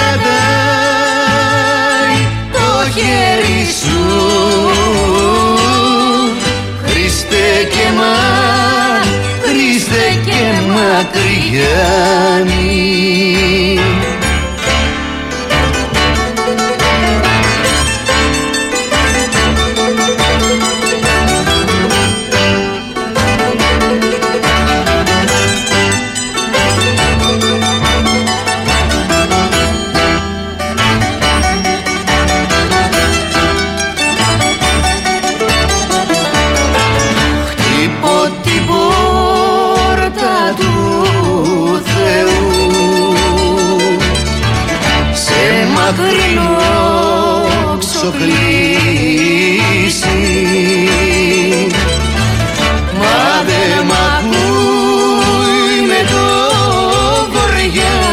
κρατάει το χέρι σου, Χριστέ και μακριάνει. πριν οξοκλήσει. Μα δε μ' ακούει με το βορειά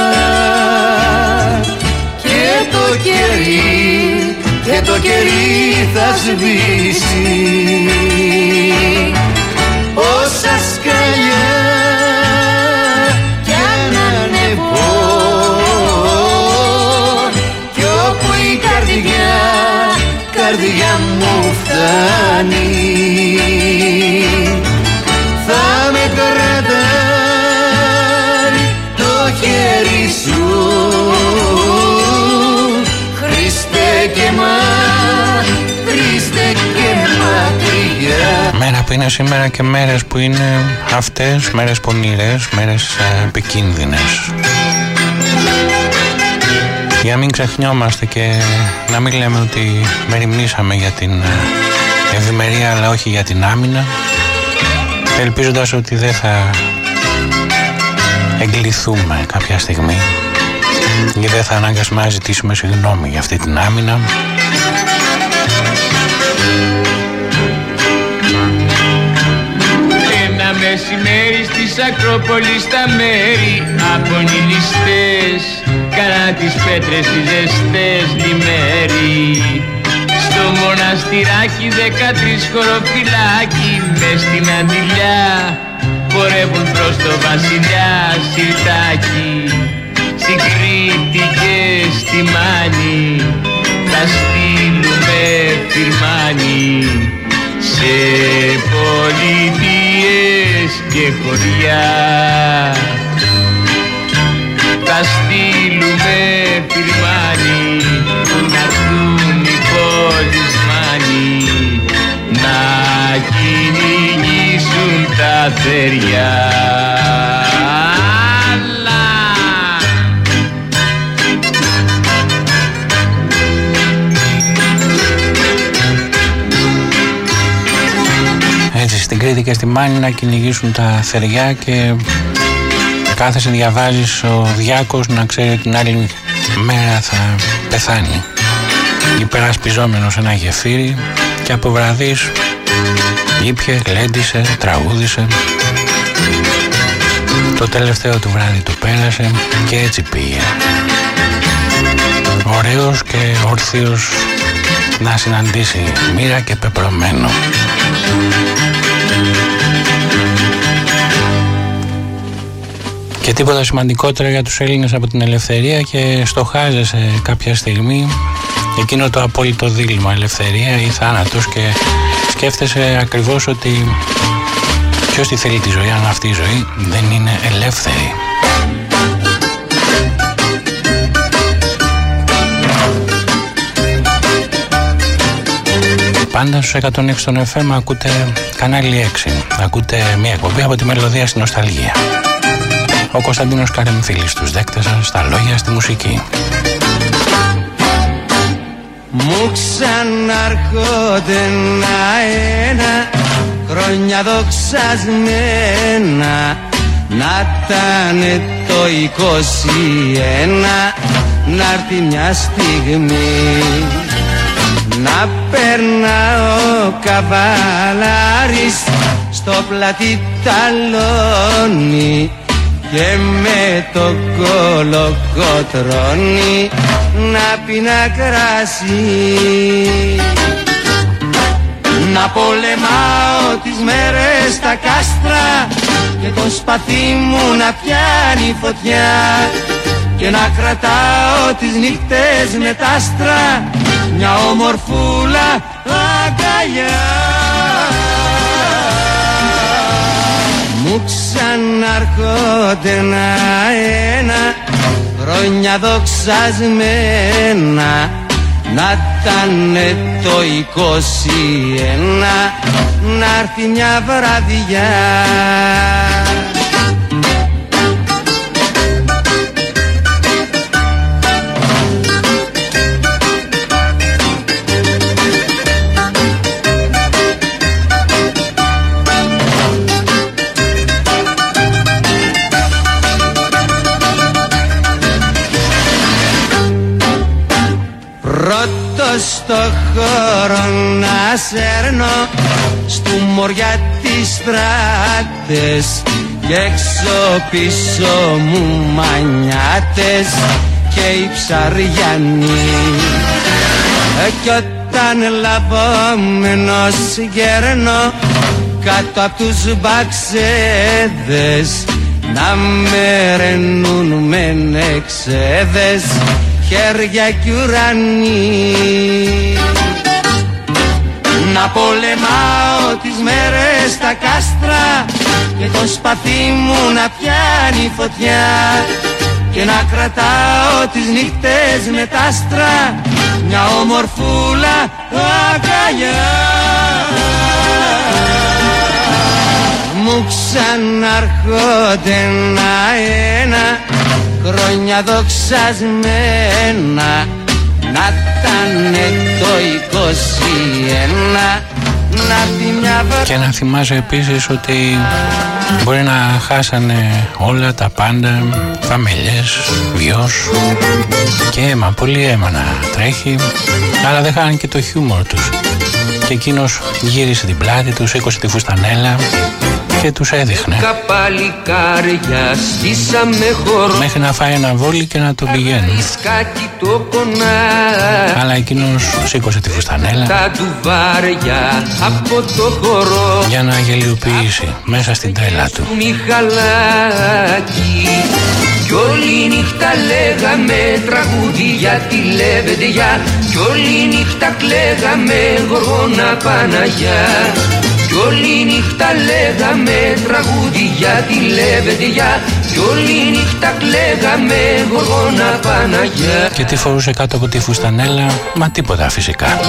και το κερί θα σβήσει. Όσα σκαλιά κι αν ανεβώ κι όπου η καρδιά μου φτάνει θα με κρατάει το χέρι σου, Χριστέ και μακριά. Μέρα που είναι σήμερα και μέρες που είναι αυτές, μέρες πονηρές, μέρες επικίνδυνες. Για να μην ξεχνιόμαστε και να μην λέμε ότι μεριμνήσαμε για την ευημερία αλλά όχι για την άμυνα, ελπίζοντας ότι δεν θα εγκληθούμε κάποια στιγμή και δεν θα αναγκαστούμε να ζητήσουμε συγγνώμη για αυτή την άμυνα. Ένα μεσημέρι στις Ακρόπολης στα μέρη από νηλιστές καλά τις πέτρες τις ζεστές λιμέρι. Στο μοναστηράκι 13 χωροφυλάκι μες στην αντιλιά πορεύουν προς το βασιλιά σιρτάκι. Στην Κρήτη και στη Μάνη θα στείλουμε φιρμάνι σε πολιτείες και χωριά. Θα στείλουμε φιρμάνι να έρθουν οι πολισμάνοι να κυνηγήσουν τα θεριά. Έτσι στην Κρήτη και στη Μάνη να κυνηγήσουν τα θεριά και κάθεσαι διαβάζεις ο διάκος να ξέρει την άλλη μέρα θα πεθάνει υπερασπιζόμενος ένα γεφύρι και από βραδείς ήπιε, γλέντισε, τραγούδισε. Το τελευταίο του βράδυ του πέρασε και έτσι πήγε ωραίος και ορθίος να συναντήσει μοίρα και πεπρωμένο. Και τίποτα σημαντικότερα για τους Έλληνες από την ελευθερία και στοχάζεσαι κάποια στιγμή εκείνο το απόλυτο δίλημμα, ελευθερία ή θάνατος, και σκέφτεσαι ακριβώς ότι ποιος τη θέλει τη ζωή αν αυτή η ζωή δεν είναι ελεύθερη. Πάντα στους 106 των FM ακούτε κανάλι 6. Ακούτε μια εκπομπή από τη μελωδία στην νοσταλγία. Ο Κωνσταντίνος Καρεμφίλης στους δέκτες σας, στα λόγια, στη μουσική. Μου ξανάρχονται ένα χρόνια δοξασμένα να τάνε το 21 να'ρθει μια στιγμή να περνάω καβαλάρης στο πλατή ταλόνι και με το κολοκοτρώνι να πίνα κρασί, να πολεμάω τις μέρες στα κάστρα και το σπαθί μου να πιάνει φωτιά και να κρατάω τις νύχτες με τ' άστρα μια ομορφούλα αγκαλιά. Μου ξανάρχονται ένα χρόνια δοξασμένα να τάνε το 21 να'ρθει μια βραδιά. στο χώρο να σέρνω στου μωριά τις στράτες και έξω πίσω μου μανιάτες και οι ψαριανοί. Κι όταν λαβόμενος γέρνω κάτω απ' τους μπαξέδες να με ρενούν με νεξέδες χέρια κι ουρανοί. Να πολεμάω τις μέρες στα κάστρα και το σπαθί μου να πιάνει φωτιά και να κρατάω τις νύχτες με τ' άστρα μια ομορφούλα αγκαλιά. Μου ξανάρχονται ένα-ένα χρόνια δοξασμένα να ήτανε το 21 να τη μια βαρ... Και να θυμάσαι επίσης ότι μπορεί να χάσανε όλα τα πάντα, φαμελιές, βιός και αίμα, πολύ αίμα να τρέχει, αλλά δεν χάνανε και το χιούμορ τους. Και εκείνος γύρισε την πλάτη του, σήκωσε τη φουστανέλα και τους έδειχνε μέχρι να φάει ένα βόλι και να τον πηγαίνει. Αλλά εκείνος σήκωσε τη φουστανέλα για να γελιοποιήσει μέσα στην τρέλα του. Κι όλη νύχτα λέγαμε τραγούδια τη λεβεντιά, κι όλη νύχτα κλαίγαμε Γοργόνα Παναγιά. Κι όλη νύχτα λέγαμε τραγούδια τη λεβεντιά, κι όλη νύχτα κλαίγαμε Γοργόνα Παναγιά. Και τι φορούσε κάτω από τη φουστανέλα? Μα τίποτα φυσικά.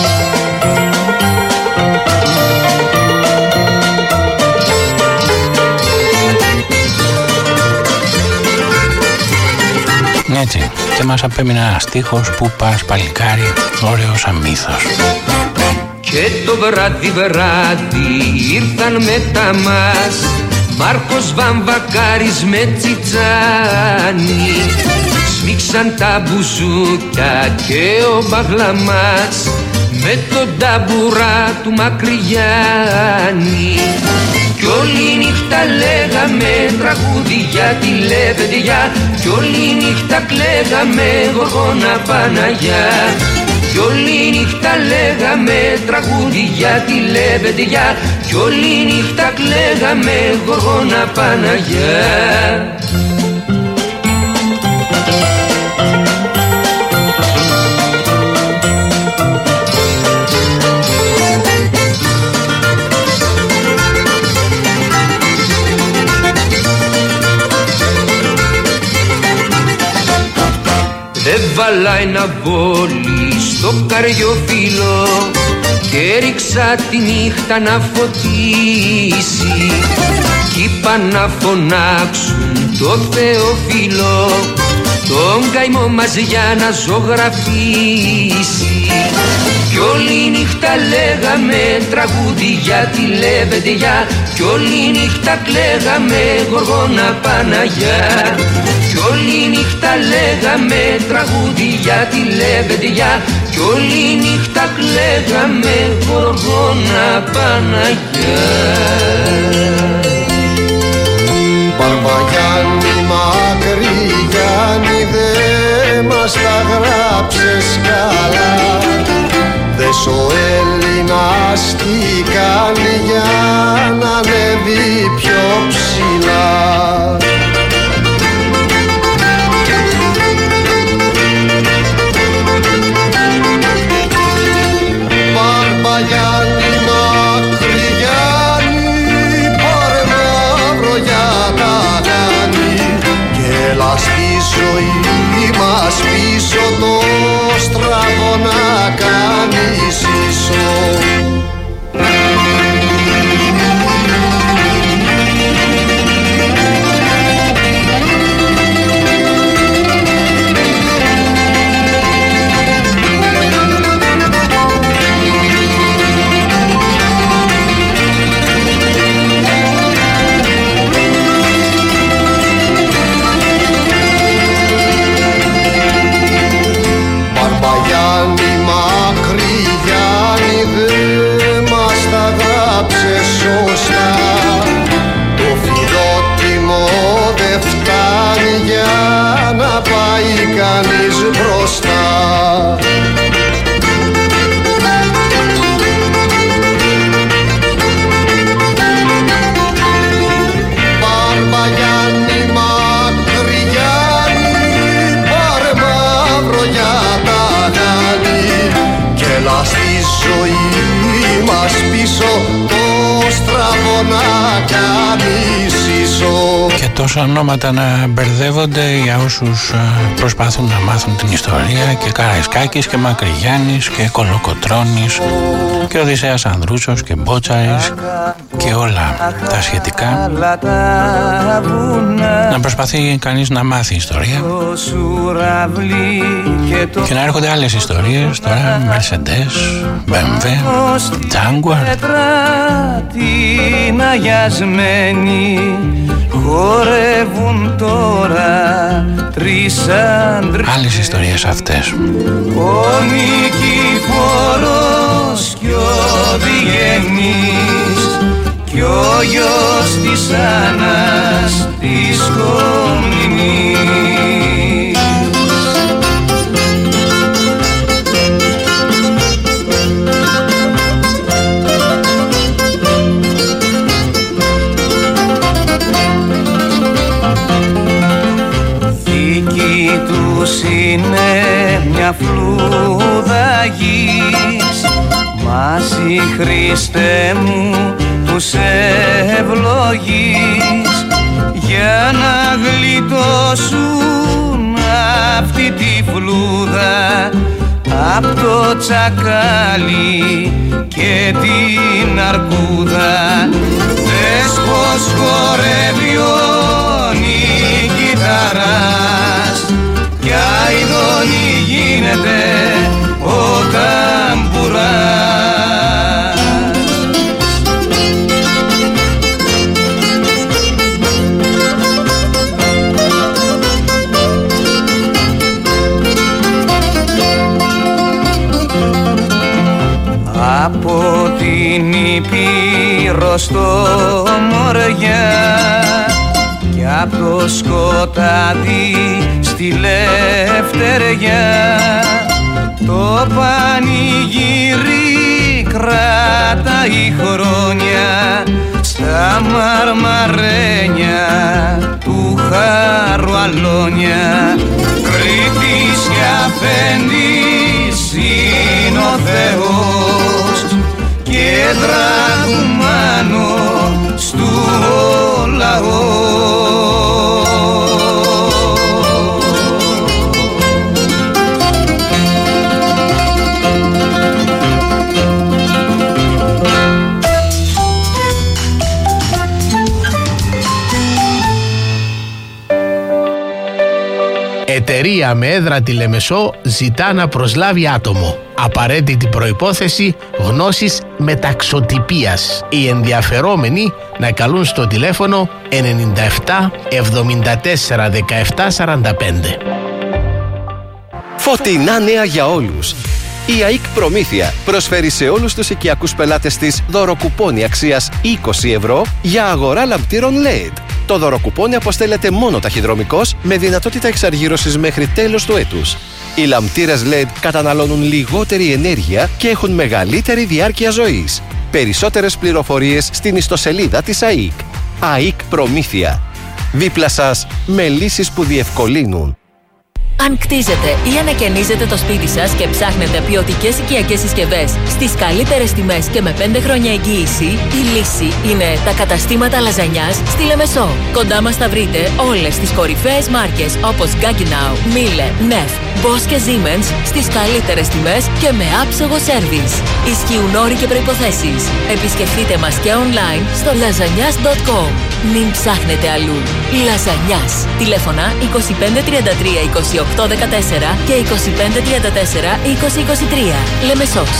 Έτσι, και μας απέμεινε ένας στίχος που πας παλικάρι, ωραίος σαν μύθος. Και το βράδυ ήρθαν μετά μας Μάρκος Βαμβακάρης με Τσιτσάνι. Σμίξαν τα μπουζούκια και ο Μπαγλαμάς με τον ταμπουρά του Μακρυγιάννη. Κι όλη νύχτα λέγαμε τραγούδια τη λεβεντιά, κι όλη νύχτα κλαίγαμε Γοργόνα Παναγιά. Κι όλη νύχτα λέγαμε τραγούδια τη λεβεντιά, κι όλη νύχτα κλαίγαμε Γοργόνα Παναγιά. Έβαλα ένα βόλι στο καριοφύλλο και ρίξα τη νύχτα να φωτίσει. Κι είπα να φωνάξουν το Θεοφύλλο, τον καημό μας για να ζωγραφίσει. Κι όλη νύχτα λέγαμε τραγούδια τη λεβεντιά, κι όλη νύχτα κλαίγαμε Γοργόνα Παναγιά. Κι όλη νύχτα λέγαμε τραγούδια τη λεβεντιά, κι όλη νύχτα κλαίγαμε Γοργόνα Παναγιά. Μπαρμπαγιάννη, Μακρυγιάννη, δε μας τα γράψες καλά. Δες ο Έλληνας τι κάνει για να ανέβει πιο ψηλά. Μπαρμπαγιάννη, Μακρυγιάννη, πάρε μαύρο για τα γάνη και έλα στη ζωή μας πίσω το στραβό να κάνεις ίσο. Έλα στη ζωή μας πίσω, το στραβό να κάνεις ίσο. Και τόσα ονόματα να μπερδεύονται για όσους προσπαθούν να μάθουν την ιστορία. Και Καραϊσκάκης και Μακρυγιάννης και Κολοκοτρώνης και Οδυσσέας Ανδρούσος και Μπότσαρης και όλα τα σχετικά. Να προσπαθεί κανείς να μάθει ιστορία και να έρχονται άλλες ιστορίες τώρα. Mercedes, BMW, Jaguar. Την αγιασμένη χορεύουν τώρα τρεις άντρες. Άλλες ιστορίες αυτές. Ο Νικηφόρος κι ο Διγενής κι ο γιος της Άννας της Κομνηνής. Δική τους είναι μια φλούδα γης, μαζί Χριστέ μου τους ευλογείς, για να γλιτώσουν αυτή τη φλούδα απ' το τσακάλι και την αρκούδα. Δες πως χορεύει ο Νικηταράς κι αηδόνι γίνεται ο ταμπουράς. Από την Ήπειρο στο Μοριά κι απ' το σκοτάδι στη Λευτεριά, το πανηγύρι κρατάει χρόνια στα μαρμαρένια του Χαρουαλόνια. Κρήτης και αφέντης είναι ο Θεός και τραγουμάνο στου λαό. Εταιρεία με έδρα τη Λεμεσό ζητά να προσλάβει άτομο. Απαραίτητη προϋπόθεση γνώσης μεταξωτυπίας. Οι ενδιαφερόμενοι να καλούν στο τηλέφωνο 97 74 17 45. Φωτεινά νέα για όλους. Η ΑΕΚ Προμήθεια προσφέρει σε όλους τους οικιακούς πελάτες της δωροκουπόνι αξίας 20 ευρώ για αγορά λαμπτήρων LED. Το δωροκουπόνι αποστέλλεται μόνο ταχυδρομικός με δυνατότητα εξαργύρωσης μέχρι τέλος του έτους. Οι λαμπτήρες LED καταναλώνουν λιγότερη ενέργεια και έχουν μεγαλύτερη διάρκεια ζωής. Περισσότερες πληροφορίες στην ιστοσελίδα της ΑΕΚ. ΑΕΚ Προμήθεια. Δίπλα σας με λύσεις που διευκολύνουν. Αν κτίζετε ή ανακαινίζετε το σπίτι σας και ψάχνετε ποιοτικές οικιακές συσκευές στις καλύτερες τιμές και με 5 χρόνια εγγύηση, η λύση είναι τα καταστήματα λαζανιάς στη Λεμεσό. Κοντά μας θα βρείτε όλες τις κορυφαίες μάρκες όπως Gaggenau, Miele, Neff, Bosch και Siemens στις καλύτερες τιμές και με άψογο σέρβις. Ισχύουν όροι και προϋποθέσεις. Επισκεφτείτε μας και online στο lasagnas.com. Μην ψάχνετε αλλού. Λαζανιάς. Τηλέφωνα 2533 28 14 και 25 34 20 23. Λεμεσός.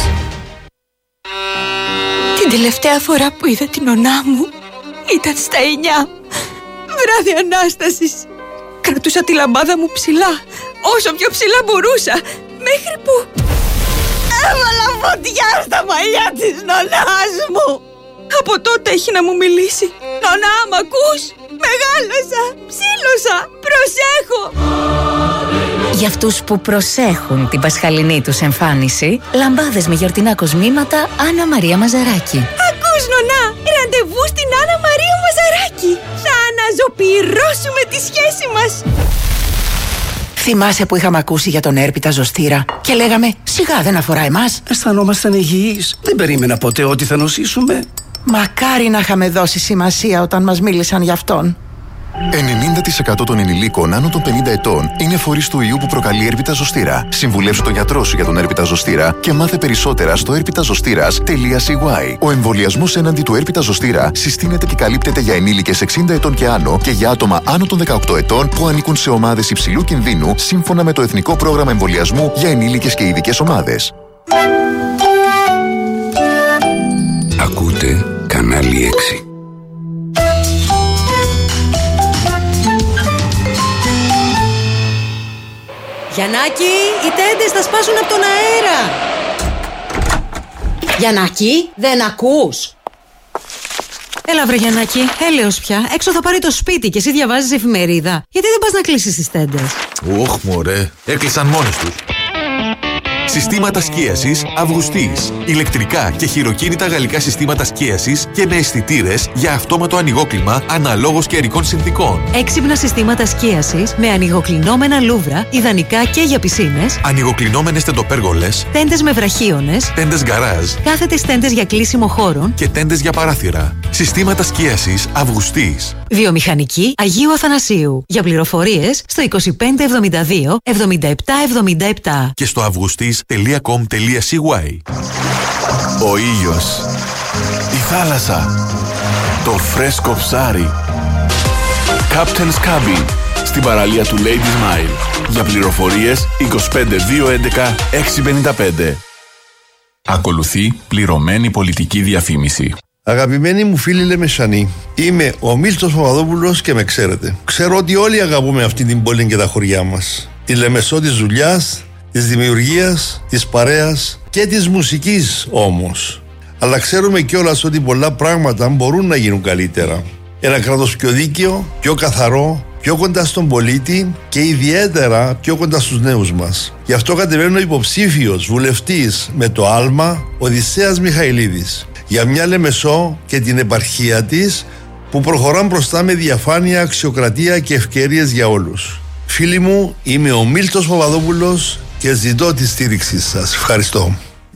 Την τελευταία φορά που είδα την ονά μου ήταν στα 9. Βράδυ Ανάστασης. Κρατούσα τη λαμπάδα μου ψηλά, όσο πιο ψηλά μπορούσα, μέχρι που έβαλα φωτιά στα μαλλιά της νονάς μου. Από τότε έχει να μου μιλήσει. Νονά, μ' ακούς? Μεγάλωσα, ψήλωσα, προσέχω. Για αυτούς που προσέχουν την πασχαλινή τους εμφάνιση, λαμπάδες με γιορτινά κοσμήματα Άννα Μαρία Μαζαράκη. Ακούς, νονά, ραντεβού στην Άννα Μαρία Μαζαράκη. Θα αναζωπυρώσουμε τη σχέση μας. Θυμάσαι που είχαμε ακούσει για τον έρπιτα ζωστήρα και λέγαμε σιγά δεν αφορά εμάς. Αισθανόμασταν υγιείς. Δεν περίμενα ποτέ ότι θα νοσήσουμε. Μακάρι να είχαμε δώσει σημασία όταν μας μίλησαν γι' αυτόν. 90% των ενηλίκων άνω των 50 ετών είναι φορείς του ιού που προκαλεί έρπιτα ζωστήρα. Συμβουλεύσου τον γιατρό σου για τον έρπιτα ζωστήρα και μάθε περισσότερα στο erpitazostira.cy. Ο εμβολιασμός έναντι του έρπιτα ζωστήρα συστήνεται και καλύπτεται για ενήλικες 60 ετών και άνω και για άτομα άνω των 18 ετών που ανήκουν σε ομάδες υψηλού κινδύνου σύμφωνα με το Εθνικό Πρόγραμμα Εμβολιασμού για ενήλικες και ειδικές ομάδες. Ακούτε κανάλι 6. Γιαννάκη, οι τέντες θα σπάσουν από τον αέρα. Γιαννάκη, δεν ακούς? Έλα βρε Γιαννάκη, έλεος πια. Έξω θα πάρει το σπίτι και εσύ διαβάζεις εφημερίδα. Γιατί δεν πας να κλείσεις τις τέντες? Ωχ μωρέ, έκλεισαν μόνες τους. Συστήματα σκίασης Αυγουστής. Ηλεκτρικά και χειροκίνητα γαλλικά συστήματα σκίασης και με αισθητήρες για αυτόματο ανοιγόκλιμα αναλόγως καιρικών συνθήκων. Έξυπνα συστήματα σκίασης με ανοιγοκλεινόμενα λούβρα, ιδανικά και για πισίνες. Ανοιγοκλεινόμενες τεντοπέργολες. Τέντες με βραχίονες. Τέντες γκαράζ. Κάθετες τέντες για κλείσιμο χώρων. Και τέντες για παράθυρα. Συστήματα σκίασης Αυγουστής. Βιομηχανική Αγίου Αθανασίου. Για πληροφορίες στο 2572 7777. Και στο augustis.com.cy. Ο ήλιος, η θάλασσα, το φρέσκο ψάρι. Captain's Cabin, στην παραλία του Ladies Mile. Για πληροφορίες 25211 655. Ακολουθεί πληρωμένη πολιτική διαφήμιση. Αγαπημένοι μου φίλοι Λεμεσανοί, είμαι ο Μίλτος Παπαδόπουλος και με ξέρετε. Ξέρω ότι όλοι αγαπούμε αυτή την πόλη και τα χωριά μας. Τη Λεμεσό της δουλειάς, της δημιουργίας, της παρέας και της μουσικής όμως. Αλλά ξέρουμε κιόλας ότι πολλά πράγματα μπορούν να γίνουν καλύτερα. Ένα κράτος πιο δίκαιο, πιο καθαρό, πιο κοντά στον πολίτη και ιδιαίτερα πιο κοντά στους νέους μας. Γι' αυτό κατεβαίνω υποψήφιος βουλευτής με το άλμα Οδυσσέας Μιχαηλίδης για μια Λεμεσό και την επαρχία της που προχωρά μπροστά με διαφάνεια, αξιοκρατία και ευκαιρίες για όλους. Φίλοι μου, είμαι ο Μίλτος Παπαδόπουλος και ζητώ τη στήριξή σας. Ευχαριστώ.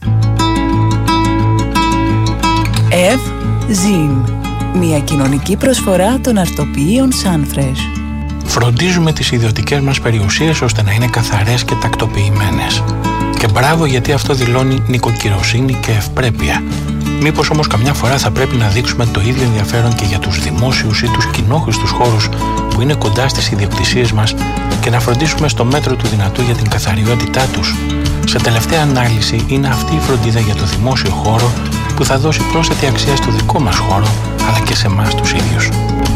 Ζιν. Μια κοινωνική προσφορά των αρτοποιείων Sunfresh. Φροντίζουμε τις ιδιωτικές μας περιουσίες ώστε να είναι καθαρές και τακτοποιημένες. Και μπράβο γιατί αυτό δηλώνει νοικοκυροσύνη και ευπρέπεια. Μήπως όμως καμιά φορά θα πρέπει να δείξουμε το ίδιο ενδιαφέρον και για τους δημόσιους ή τους κοινόχρηστους χώρους που είναι κοντά στις ιδιοκτησίες μας και να φροντίσουμε στο μέτρο του δυνατού για την καθαριότητά τους. Σε τελευταία ανάλυση είναι αυτή η φροντίδα για το δημόσιο χώρο που θα δώσει πρόσθετη αξία στο δικό μας χώρο αλλά και σε εμάς τους ίδιους.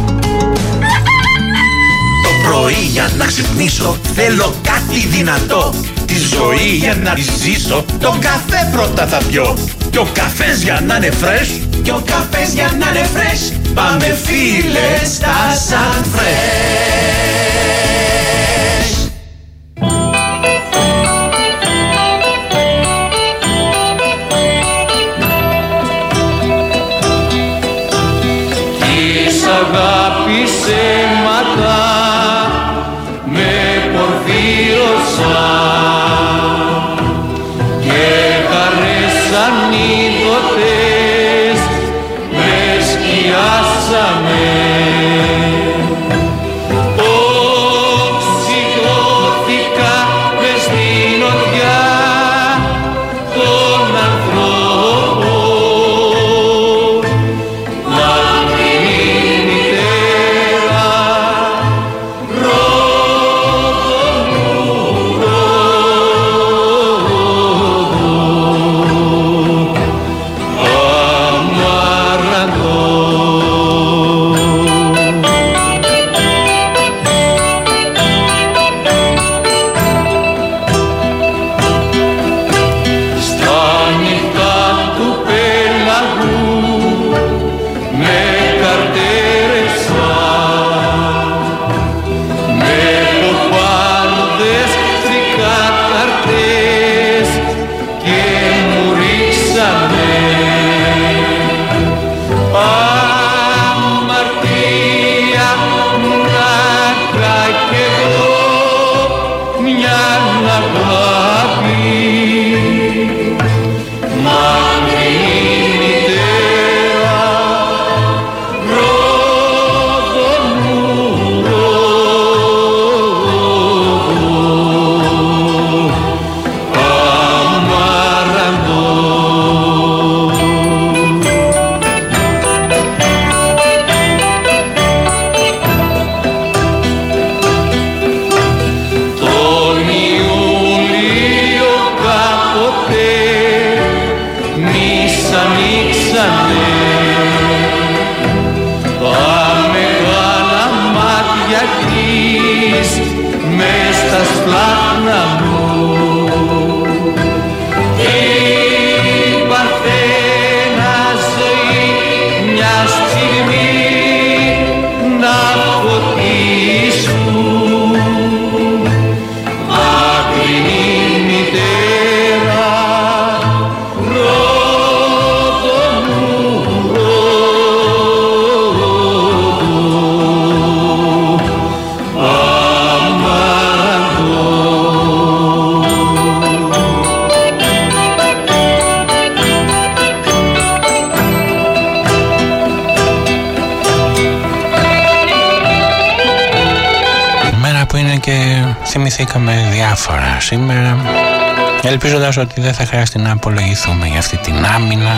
Το πρωί για να ξυπνήσω θέλω κάτι δυνατό. Τη ζωή για να τη ζήσω τον καφέ πρώτα θα πιω. Και ο καφές για να είναι φρες. Και ο καφές για να είναι φρες. Πάμε φίλε στα Sunfresh. Της αγάπης αίματα με πορφύρωσαν και χαρές ανίδωτες με σκιάσανε. Οξυγόθηκα μες στην οδιά των ανθρώπων. Μακρινή μητέρα ανοίξανε τα μεγάλα μάτια της μες στα σπλάχνα μου. Η παρθένα ζωή μια στιγμή να φωτίσουν άκρη μητέρα θυμηθήκαμε διάφορα σήμερα, ελπίζοντας ότι δεν θα χρειαστεί να απολογηθούμε για αυτή την άμυνα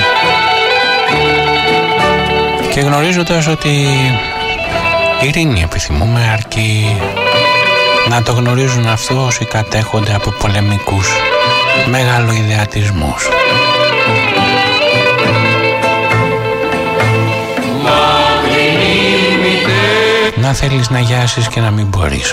και γνωρίζοντας ότι ειρήνη επιθυμούμε, αρκεί να το γνωρίζουν αυτό όσοι κατέχονται από πολεμικούς μεγαλοειδεατισμούς. Να θέλεις να γιάσεις και να μην μπορείς.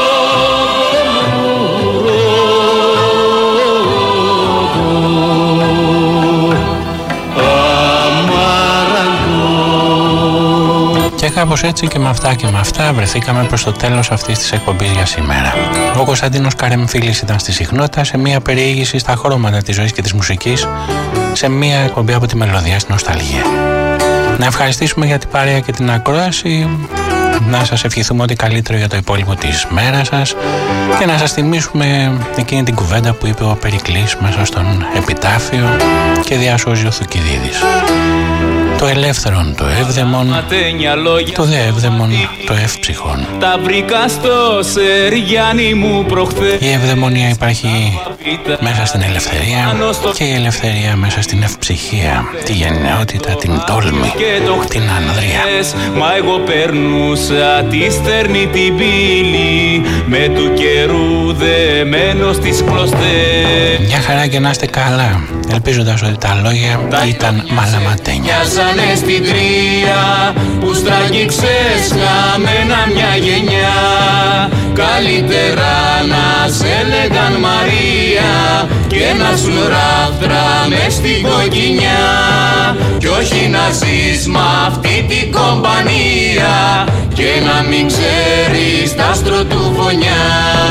Και κάπως έτσι και με αυτά και με αυτά βρεθήκαμε προς το τέλος αυτής της εκπομπής για σήμερα. Ο Κωνσταντίνος Καρεμφίλης ήταν στη συχνότητα σε μια περιήγηση στα χρώματα της ζωής και της μουσικής, σε μια εκπομπή από τη μελωδία στην νοσταλγία. Να ευχαριστήσουμε για την παρέα και την ακρόαση, να σας ευχηθούμε ό,τι καλύτερο για το υπόλοιπο της μέρας σας και να σας θυμίσουμε εκείνη την κουβέντα που είπε ο Περικλής μέσα στον επιτάφιο και διασώζει ο Θουκυδίδης. Το ελεύθερον το εύδαιμον, το δε εύδαιμον το εύψυχον. Τα βρήκα στο Σεριάνι μου προχθές. Η ευδαιμονία υπάρχει μέσα στην ελευθερία και η ελευθερία μέσα στην ευψυχία, τη γενναιότητα, την τόλμη, την ανδρεία. Μα εγώ περνούσα τη στερνή την πύλη με του καιρού δεμένο στις κλωστές. Μια χαρά και να είστε καλά, ελπίζοντας ότι τα λόγια ήταν μαλαματένια. Μοιάζανε στην τρία που στραγγίξες χαμένα μια γενιά. Καλύτερα να σε λέγαν Μαρία και να σου ράφτρα μες στην κοκκινιά κι όχι να ζεις μ' αυτή την κομπανία και να μην ξέρεις τ' άστρο του φωνιά.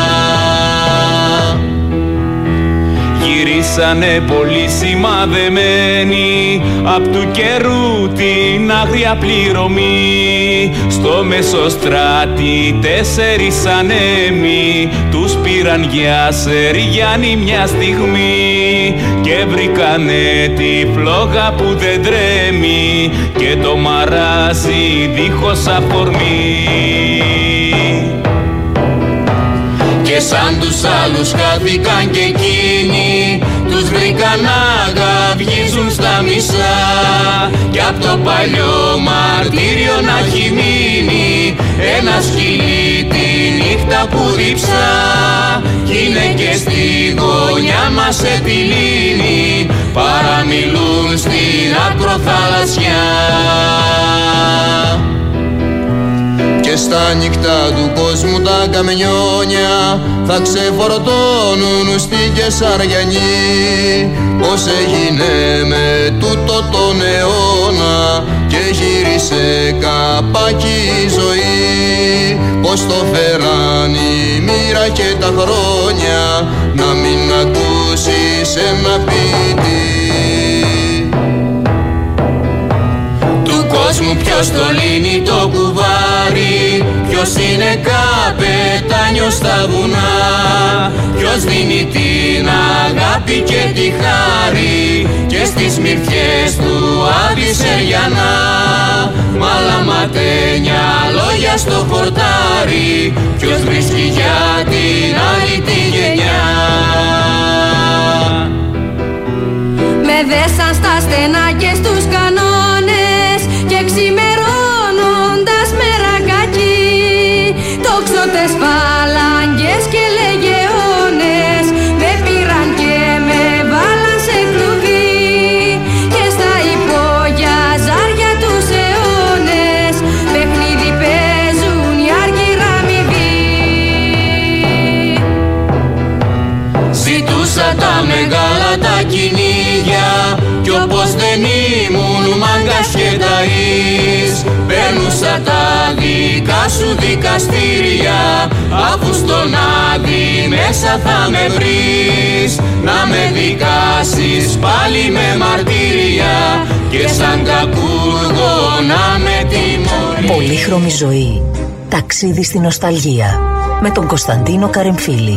Γυρίσανε πολύ σημαδεμένοι απ' του καιρού την άγρια πληρωμή. Στο Μεσοστράτη 4 ανέμοι τους πήραν για Σεριάνι μια στιγμή και βρήκανε τη φλόγα που δεν τρέμει και το μαράζι δίχως αφορμή. Και σαν τους άλλους χάθηκαν και εκείνοι, τους βρήκαν να γαυγίζουν στα μισά κι απ' το παλιό μαρτύριο να έχει μείνει ένα σκυλί τη νύχτα που διψά κι είναι και στη γωνιά μας σε τη λίμνη παραμιλούν στην ακροθαλασσιά. Και στα νύχτα του κόσμου τα καμιόνια θα ξεφορτώνουν στη Κεσαριανή. Πώς έγινε με τούτο τον αιώνα και γύρισε καπάκι η ζωή. Πώς το φέραν η μοίρα και τα χρόνια να μην ακούσεις ένα ποιητή. Κόσμου ποιος το λύνει το κουβάρι, ποιος είναι καπετάνιος στα βουνά, ποιος δίνει την αγάπη και τη χάρη και στις μυρφιές του Άδυσσεριανά. Μαλαματένια λόγια στο χορτάρι, ποιος βρίσκει για την άλλη τη γενιά. Με δέσαν στα στενά και στους κανόνες και ξημερώνοντας μερακάκι τόξωτες φαλάγγες και λεγεώνες με πήραν και με βάλαν σε κλουβί και στα Περνούσα τα μεγάλα τα κυνήγια κι όπως δεν ήμουν μάγκας και ταΐς, περνούσα τα δικά σου δικαστήρια, αφού στον Άδη μέσα θα με βρεις, να με δικάσεις πάλι με μαρτύρια και σαν κακούργο να με τιμωρείς. Πολύχρωμη ζωή. Ταξίδι στη νοσταλγία με τον Κωνσταντίνο Καρεμφίλη.